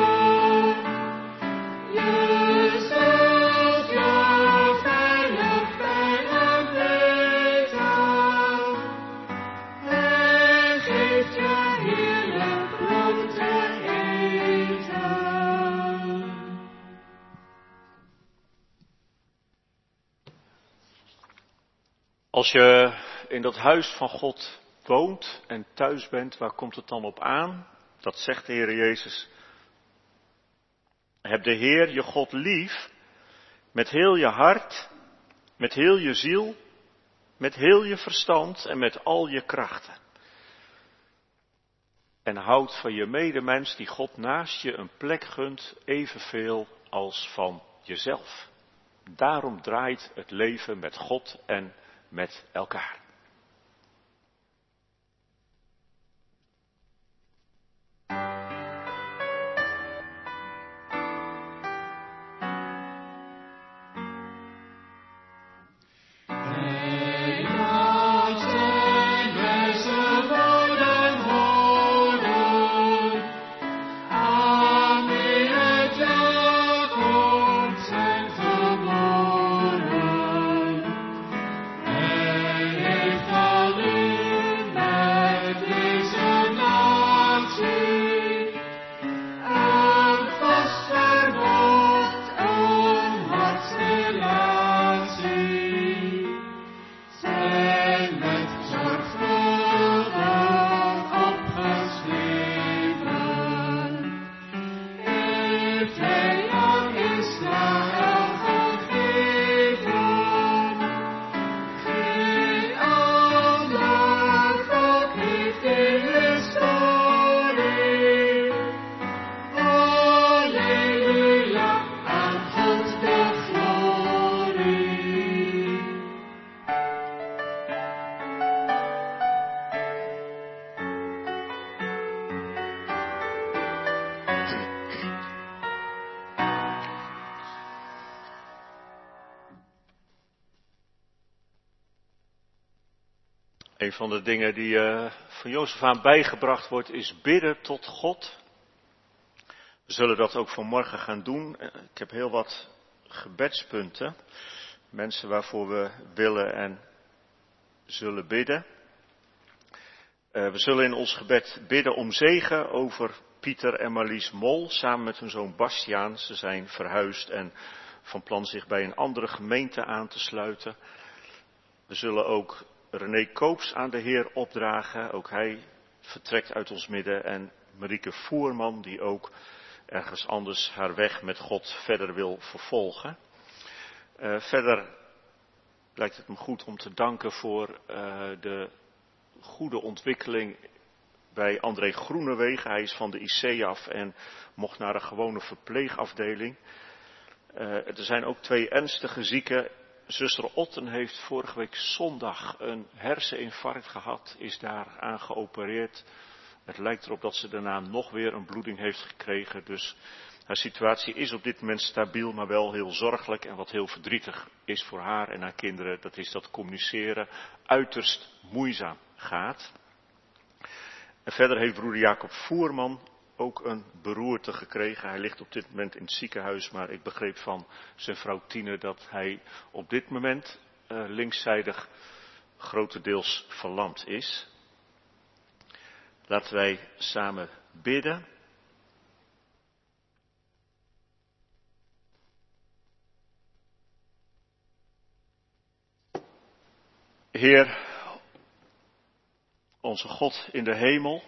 I: Je zult je veilig bij hem weten. Hij geeft je heerlijk brood te eten.
G: Als je in dat huis van God woont en thuis bent, waar komt het dan op aan? Dat zegt de Heer Jezus. Heb de Heer je God lief, met heel je hart, met heel je ziel, met heel je verstand en met al je krachten. En houd van je medemens die God naast je een plek gunt, evenveel als van jezelf. Daarom draait het leven met God en met elkaar. Een van de dingen die van Jozef aan bijgebracht wordt is bidden tot God. We zullen dat ook vanmorgen gaan doen. Ik heb heel wat gebedspunten. Mensen waarvoor we willen en zullen bidden. We zullen in ons gebed bidden om zegen over Pieter en Marlies Mol samen met hun zoon Bastiaan. Ze zijn verhuisd en van plan zich bij een andere gemeente aan te sluiten. We zullen ook René Koops aan de Heer opdragen. Ook hij vertrekt uit ons midden. En Marieke Voerman die ook ergens anders haar weg met God verder wil vervolgen. Verder lijkt het me goed om te danken voor de goede ontwikkeling bij André Groenewegen. Hij is van de IC af en mocht naar een gewone verpleegafdeling. Er zijn ook 2 ernstige zieken. Zuster Otten heeft vorige week zondag een herseninfarct gehad, is daar aan geopereerd. Het lijkt erop dat ze daarna nog weer een bloeding heeft gekregen. Dus haar situatie is op dit moment stabiel, maar wel heel zorgelijk. En wat heel verdrietig is voor haar en haar kinderen, dat is dat communiceren uiterst moeizaam gaat. En verder heeft broeder Jacob Voerman ook een beroerte gekregen. Hij ligt op dit moment in het ziekenhuis, maar ik begreep van zijn vrouw Tine dat hij op dit moment linkszijdig grotendeels verlamd is. Laten wij samen bidden. Heer, onze God in de hemel,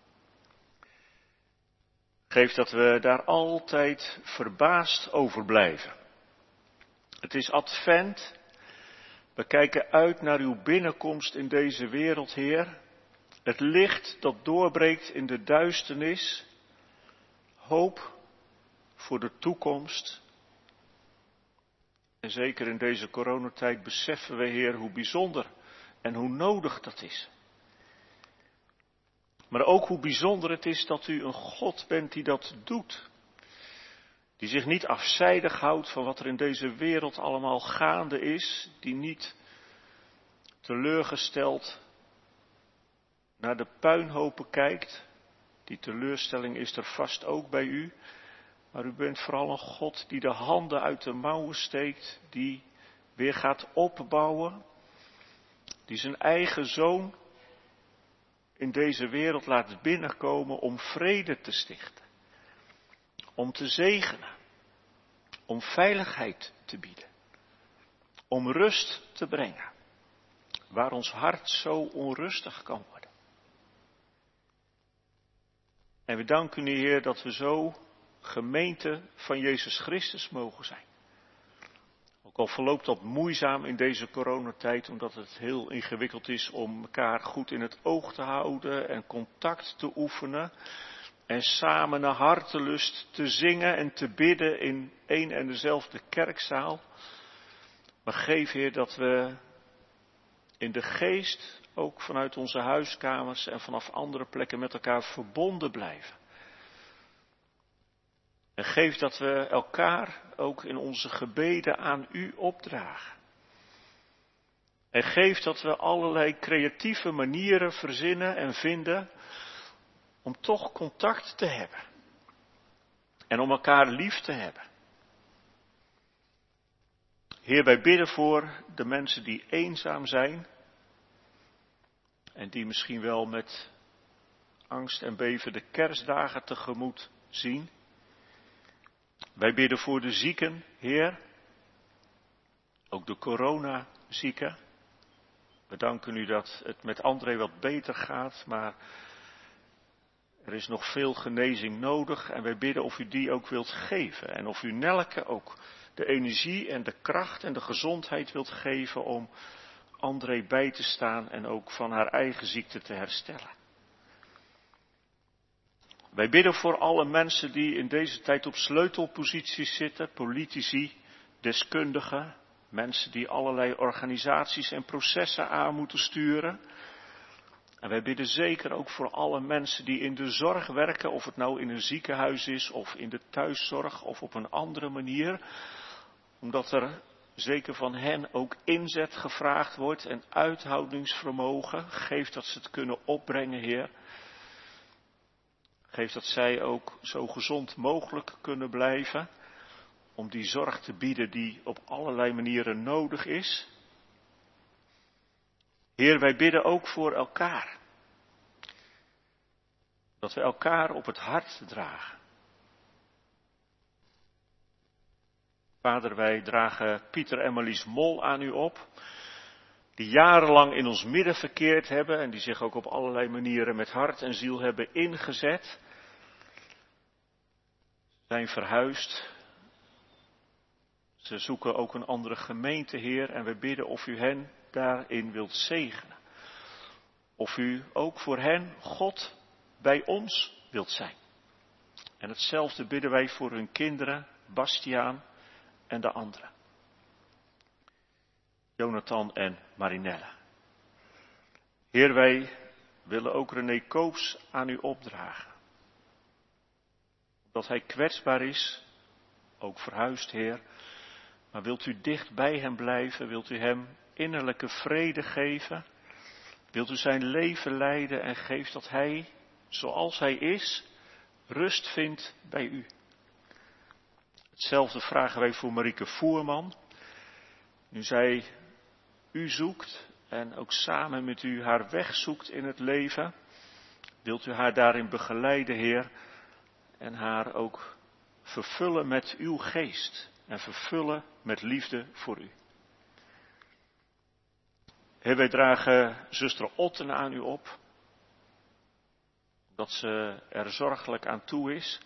G: geef dat we daar altijd verbaasd over blijven. Het is Advent. We kijken uit naar uw binnenkomst in deze wereld, Heer. Het licht dat doorbreekt in de duisternis. Hoop voor de toekomst. En zeker in deze coronatijd beseffen we, Heer, hoe bijzonder en hoe nodig dat is. Maar ook hoe bijzonder het is dat u een God bent die dat doet. Die zich niet afzijdig houdt van wat er in deze wereld allemaal gaande is. Die niet teleurgesteld naar de puinhopen kijkt. Die teleurstelling is er vast ook bij u. Maar u bent vooral een God die de handen uit de mouwen steekt, die weer gaat opbouwen, die zijn eigen zoon in deze wereld laat binnenkomen om vrede te stichten, om te zegenen, om veiligheid te bieden, om rust te brengen, waar ons hart zo onrustig kan worden. En we danken u, Heer, dat we zo gemeente van Jezus Christus mogen zijn. Ook al verloopt dat moeizaam in deze coronatijd, omdat het heel ingewikkeld is om elkaar goed in het oog te houden en contact te oefenen. En samen naar hartelust te zingen en te bidden in één en dezelfde kerkzaal. Maar geef, Heer, dat we in de geest, ook vanuit onze huiskamers en vanaf andere plekken met elkaar verbonden blijven. En geef dat we elkaar ook in onze gebeden aan u opdragen. En geef dat we allerlei creatieve manieren verzinnen en vinden om toch contact te hebben. En om elkaar lief te hebben. Heer, wij bidden voor de mensen die eenzaam zijn. En die misschien wel met angst en beven de kerstdagen tegemoet zien. Wij bidden voor de zieken, Heer. Ook de coronazieken. We danken u dat het met André wat beter gaat, maar er is nog veel genezing nodig. En wij bidden of u die ook wilt geven. En of u Nelke ook de energie en de kracht en de gezondheid wilt geven om André bij te staan en ook van haar eigen ziekte te herstellen. Wij bidden voor alle mensen die in deze tijd op sleutelposities zitten, politici, deskundigen, mensen die allerlei organisaties en processen aan moeten sturen. En wij bidden zeker ook voor alle mensen die in de zorg werken, of het nou in een ziekenhuis is, of in de thuiszorg, of op een andere manier. Omdat er zeker van hen ook inzet gevraagd wordt en uithoudingsvermogen. Geef dat ze het kunnen opbrengen, Heer. Geef dat zij ook zo gezond mogelijk kunnen blijven. Om die zorg te bieden die op allerlei manieren nodig is. Heer, wij bidden ook voor elkaar. Dat we elkaar op het hart dragen. Vader, wij dragen Pieter en Marlies Mol aan u op. Die jarenlang in ons midden verkeerd hebben en die zich ook op allerlei manieren met hart en ziel hebben ingezet. Zijn verhuisd. Ze zoeken ook een andere gemeente, Heer, en we bidden of u hen daarin wilt zegenen. Of u ook voor hen God bij ons wilt zijn. En hetzelfde bidden wij voor hun kinderen, Bastiaan en de anderen. Jonathan en Marinelle. Heer, wij willen ook René Koops aan u opdragen. Dat hij kwetsbaar is, ook verhuisd, Heer. Maar wilt u dicht bij hem blijven? Wilt u hem innerlijke vrede geven? Wilt u zijn leven leiden en geeft dat hij, zoals hij is, rust vindt bij u? Hetzelfde vragen wij voor Marieke Voerman. Nu zij u zoekt en ook samen met u haar weg zoekt in het leven, wilt u haar daarin begeleiden, Heer, en haar ook vervullen met uw geest en vervullen met liefde voor u. Heer, wij dragen zuster Otten aan u op, dat ze er zorgelijk aan toe is.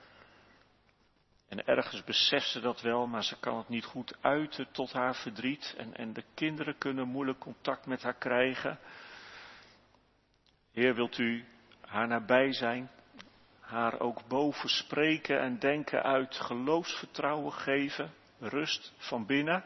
G: En ergens beseft ze dat wel, maar ze kan het niet goed uiten tot haar verdriet. En de kinderen kunnen moeilijk contact met haar krijgen. Heer, wilt u haar nabij zijn? Haar ook boven spreken en denken uit geloofsvertrouwen geven, rust van binnen.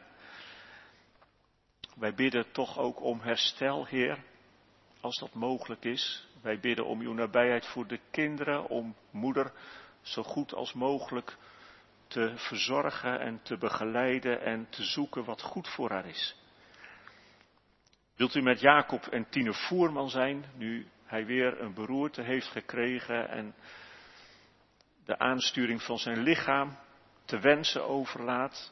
G: Wij bidden toch ook om herstel, Heer, als dat mogelijk is. Wij bidden om uw nabijheid voor de kinderen, om moeder zo goed als mogelijk te verzorgen en te begeleiden en te zoeken wat goed voor haar is. Wilt u met Jacob en Tine Voerman zijn, nu hij weer een beroerte heeft gekregen en de aansturing van zijn lichaam te wensen overlaat.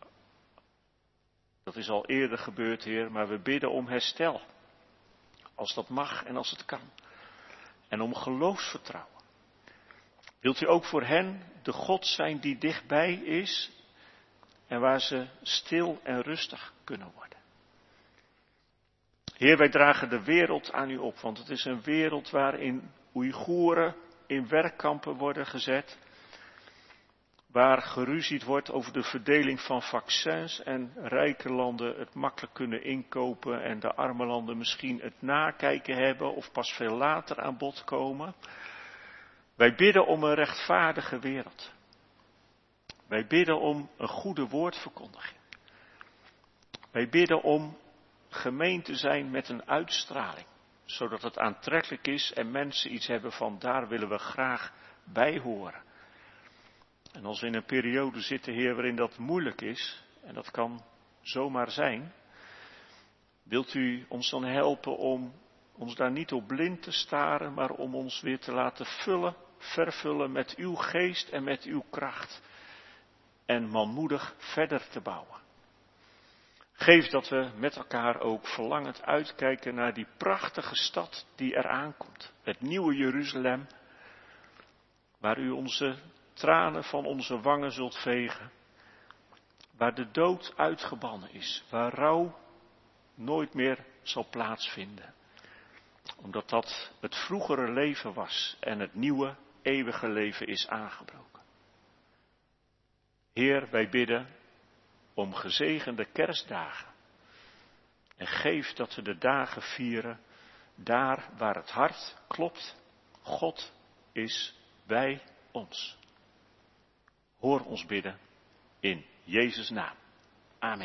G: Dat is al eerder gebeurd, Heer, maar we bidden om herstel. Als dat mag en als het kan. En om geloofsvertrouwen. Wilt u ook voor hen de God zijn die dichtbij is en waar ze stil en rustig kunnen worden. Heer, wij dragen de wereld aan u op, want het is een wereld waarin Oeigoeren in werkkampen worden gezet. Waar geruzied wordt over de verdeling van vaccins en rijke landen het makkelijk kunnen inkopen en de arme landen misschien het nakijken hebben of pas veel later aan bod komen. Wij bidden om een rechtvaardige wereld. Wij bidden om een goede woordverkondiging. Wij bidden om gemeen te zijn met een uitstraling, zodat het aantrekkelijk is en mensen iets hebben van daar willen we graag bij horen. En als we in een periode zitten, Heer, waarin dat moeilijk is, en dat kan zomaar zijn, wilt u ons dan helpen om ons daar niet op blind te staren, maar om ons weer te laten vervullen met uw geest en met uw kracht. En manmoedig verder te bouwen. Geef dat we met elkaar ook verlangend uitkijken naar die prachtige stad die eraan komt. Het nieuwe Jeruzalem, waar u onze tranen van onze wangen zult vegen. Waar de dood uitgebannen is, waar rouw nooit meer zal plaatsvinden. Omdat dat het vroegere leven was en het nieuwe eeuwige leven is aangebroken. Heer, wij bidden om gezegende kerstdagen. En geef dat we de dagen vieren daar waar het hart klopt. God is bij ons. Hoor ons bidden in Jezus' naam. Amen.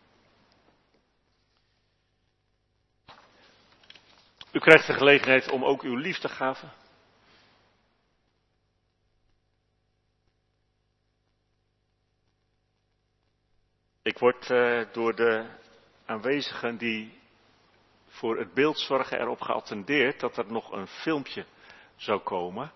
G: U krijgt de gelegenheid om ook uw liefdegave Ik word door de aanwezigen die voor het beeld zorgen erop geattendeerd dat er nog een filmpje zou komen.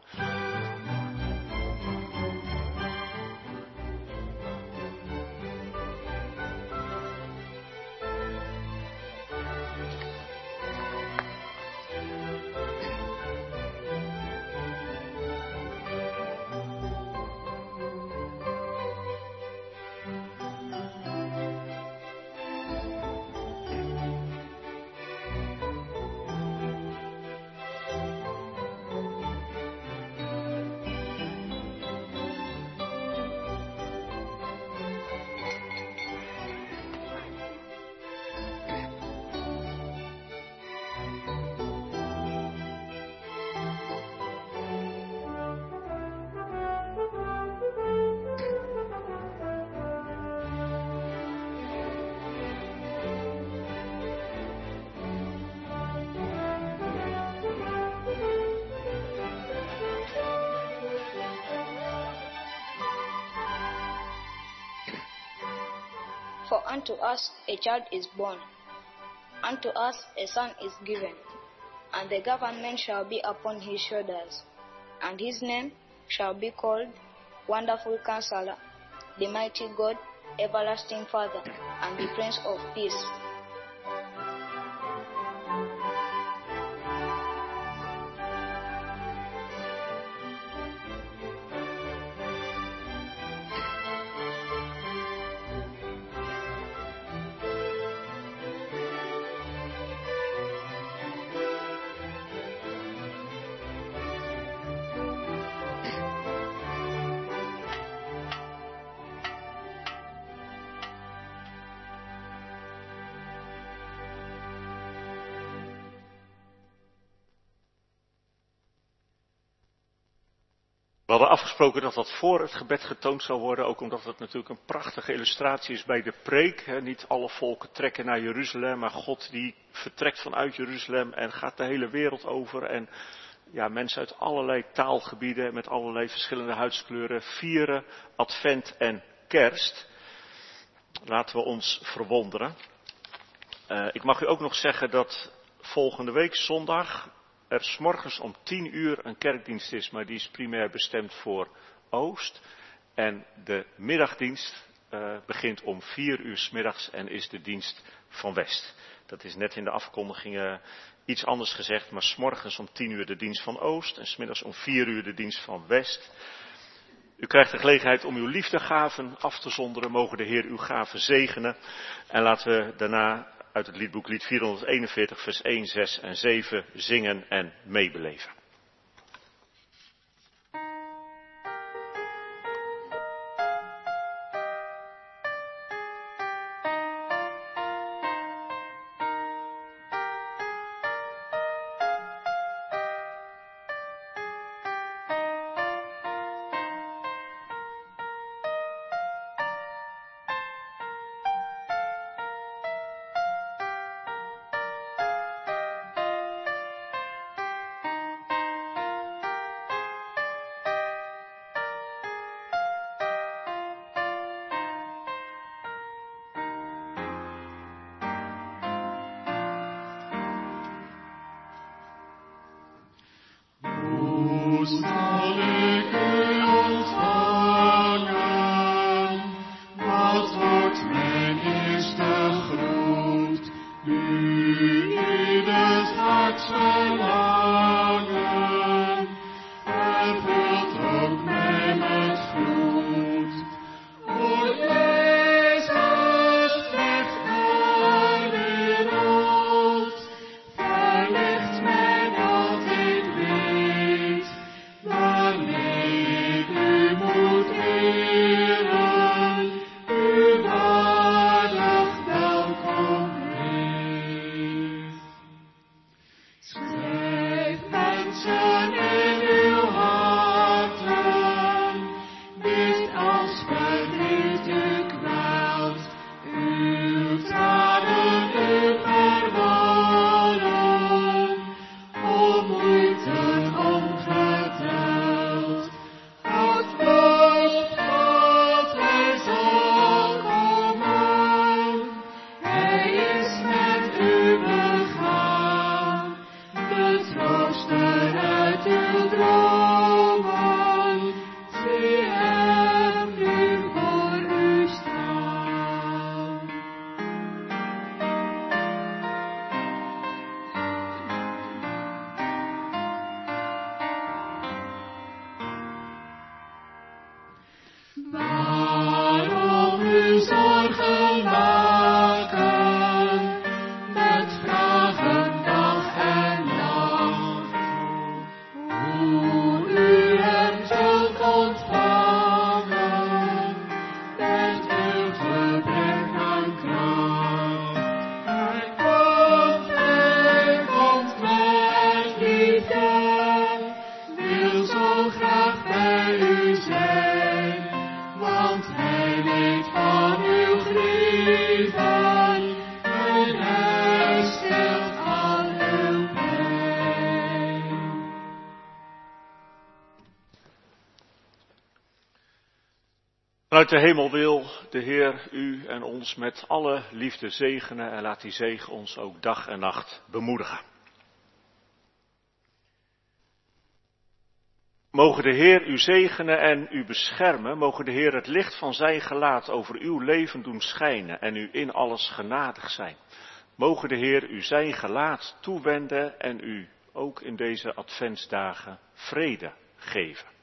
K: For unto us a child is born, unto us a son is given, and the government shall be upon his shoulders, and his name shall be called Wonderful Counselor, the Mighty God, Everlasting Father, and the Prince of Peace.
G: We hadden afgesproken dat dat voor het gebed getoond zou worden, ook omdat het natuurlijk een prachtige illustratie is bij de preek. Niet alle volken trekken naar Jeruzalem, maar God die vertrekt vanuit Jeruzalem en gaat de hele wereld over. En ja, mensen uit allerlei taalgebieden met allerlei verschillende huidskleuren vieren Advent en Kerst. Laten we ons verwonderen. Ik mag u ook nog zeggen dat volgende week zondag er 's morgens om 10 uur een kerkdienst is, maar die is primair bestemd voor Oost. En de middagdienst begint om 4 uur 's middags en is de dienst van West. Dat is net in de afkondigingen iets anders gezegd, maar 's morgens om 10 uur de dienst van Oost en 's middags om 4 uur de dienst van West. U krijgt de gelegenheid om uw liefdegaven af te zonderen. Mogen de Heer uw gaven zegenen. En laten we daarna uit het liedboek lied 441 vers 1, 6 en 7 zingen en meebeleven. Vanuit de hemel wil de Heer u en ons met alle liefde zegenen en laat die zegen ons ook dag en nacht bemoedigen. Mogen de Heer u zegenen en u beschermen, mogen de Heer het licht van zijn gelaat over uw leven doen schijnen en u in alles genadig zijn. Mogen de Heer u zijn gelaat toewenden en u ook in deze adventsdagen vrede geven.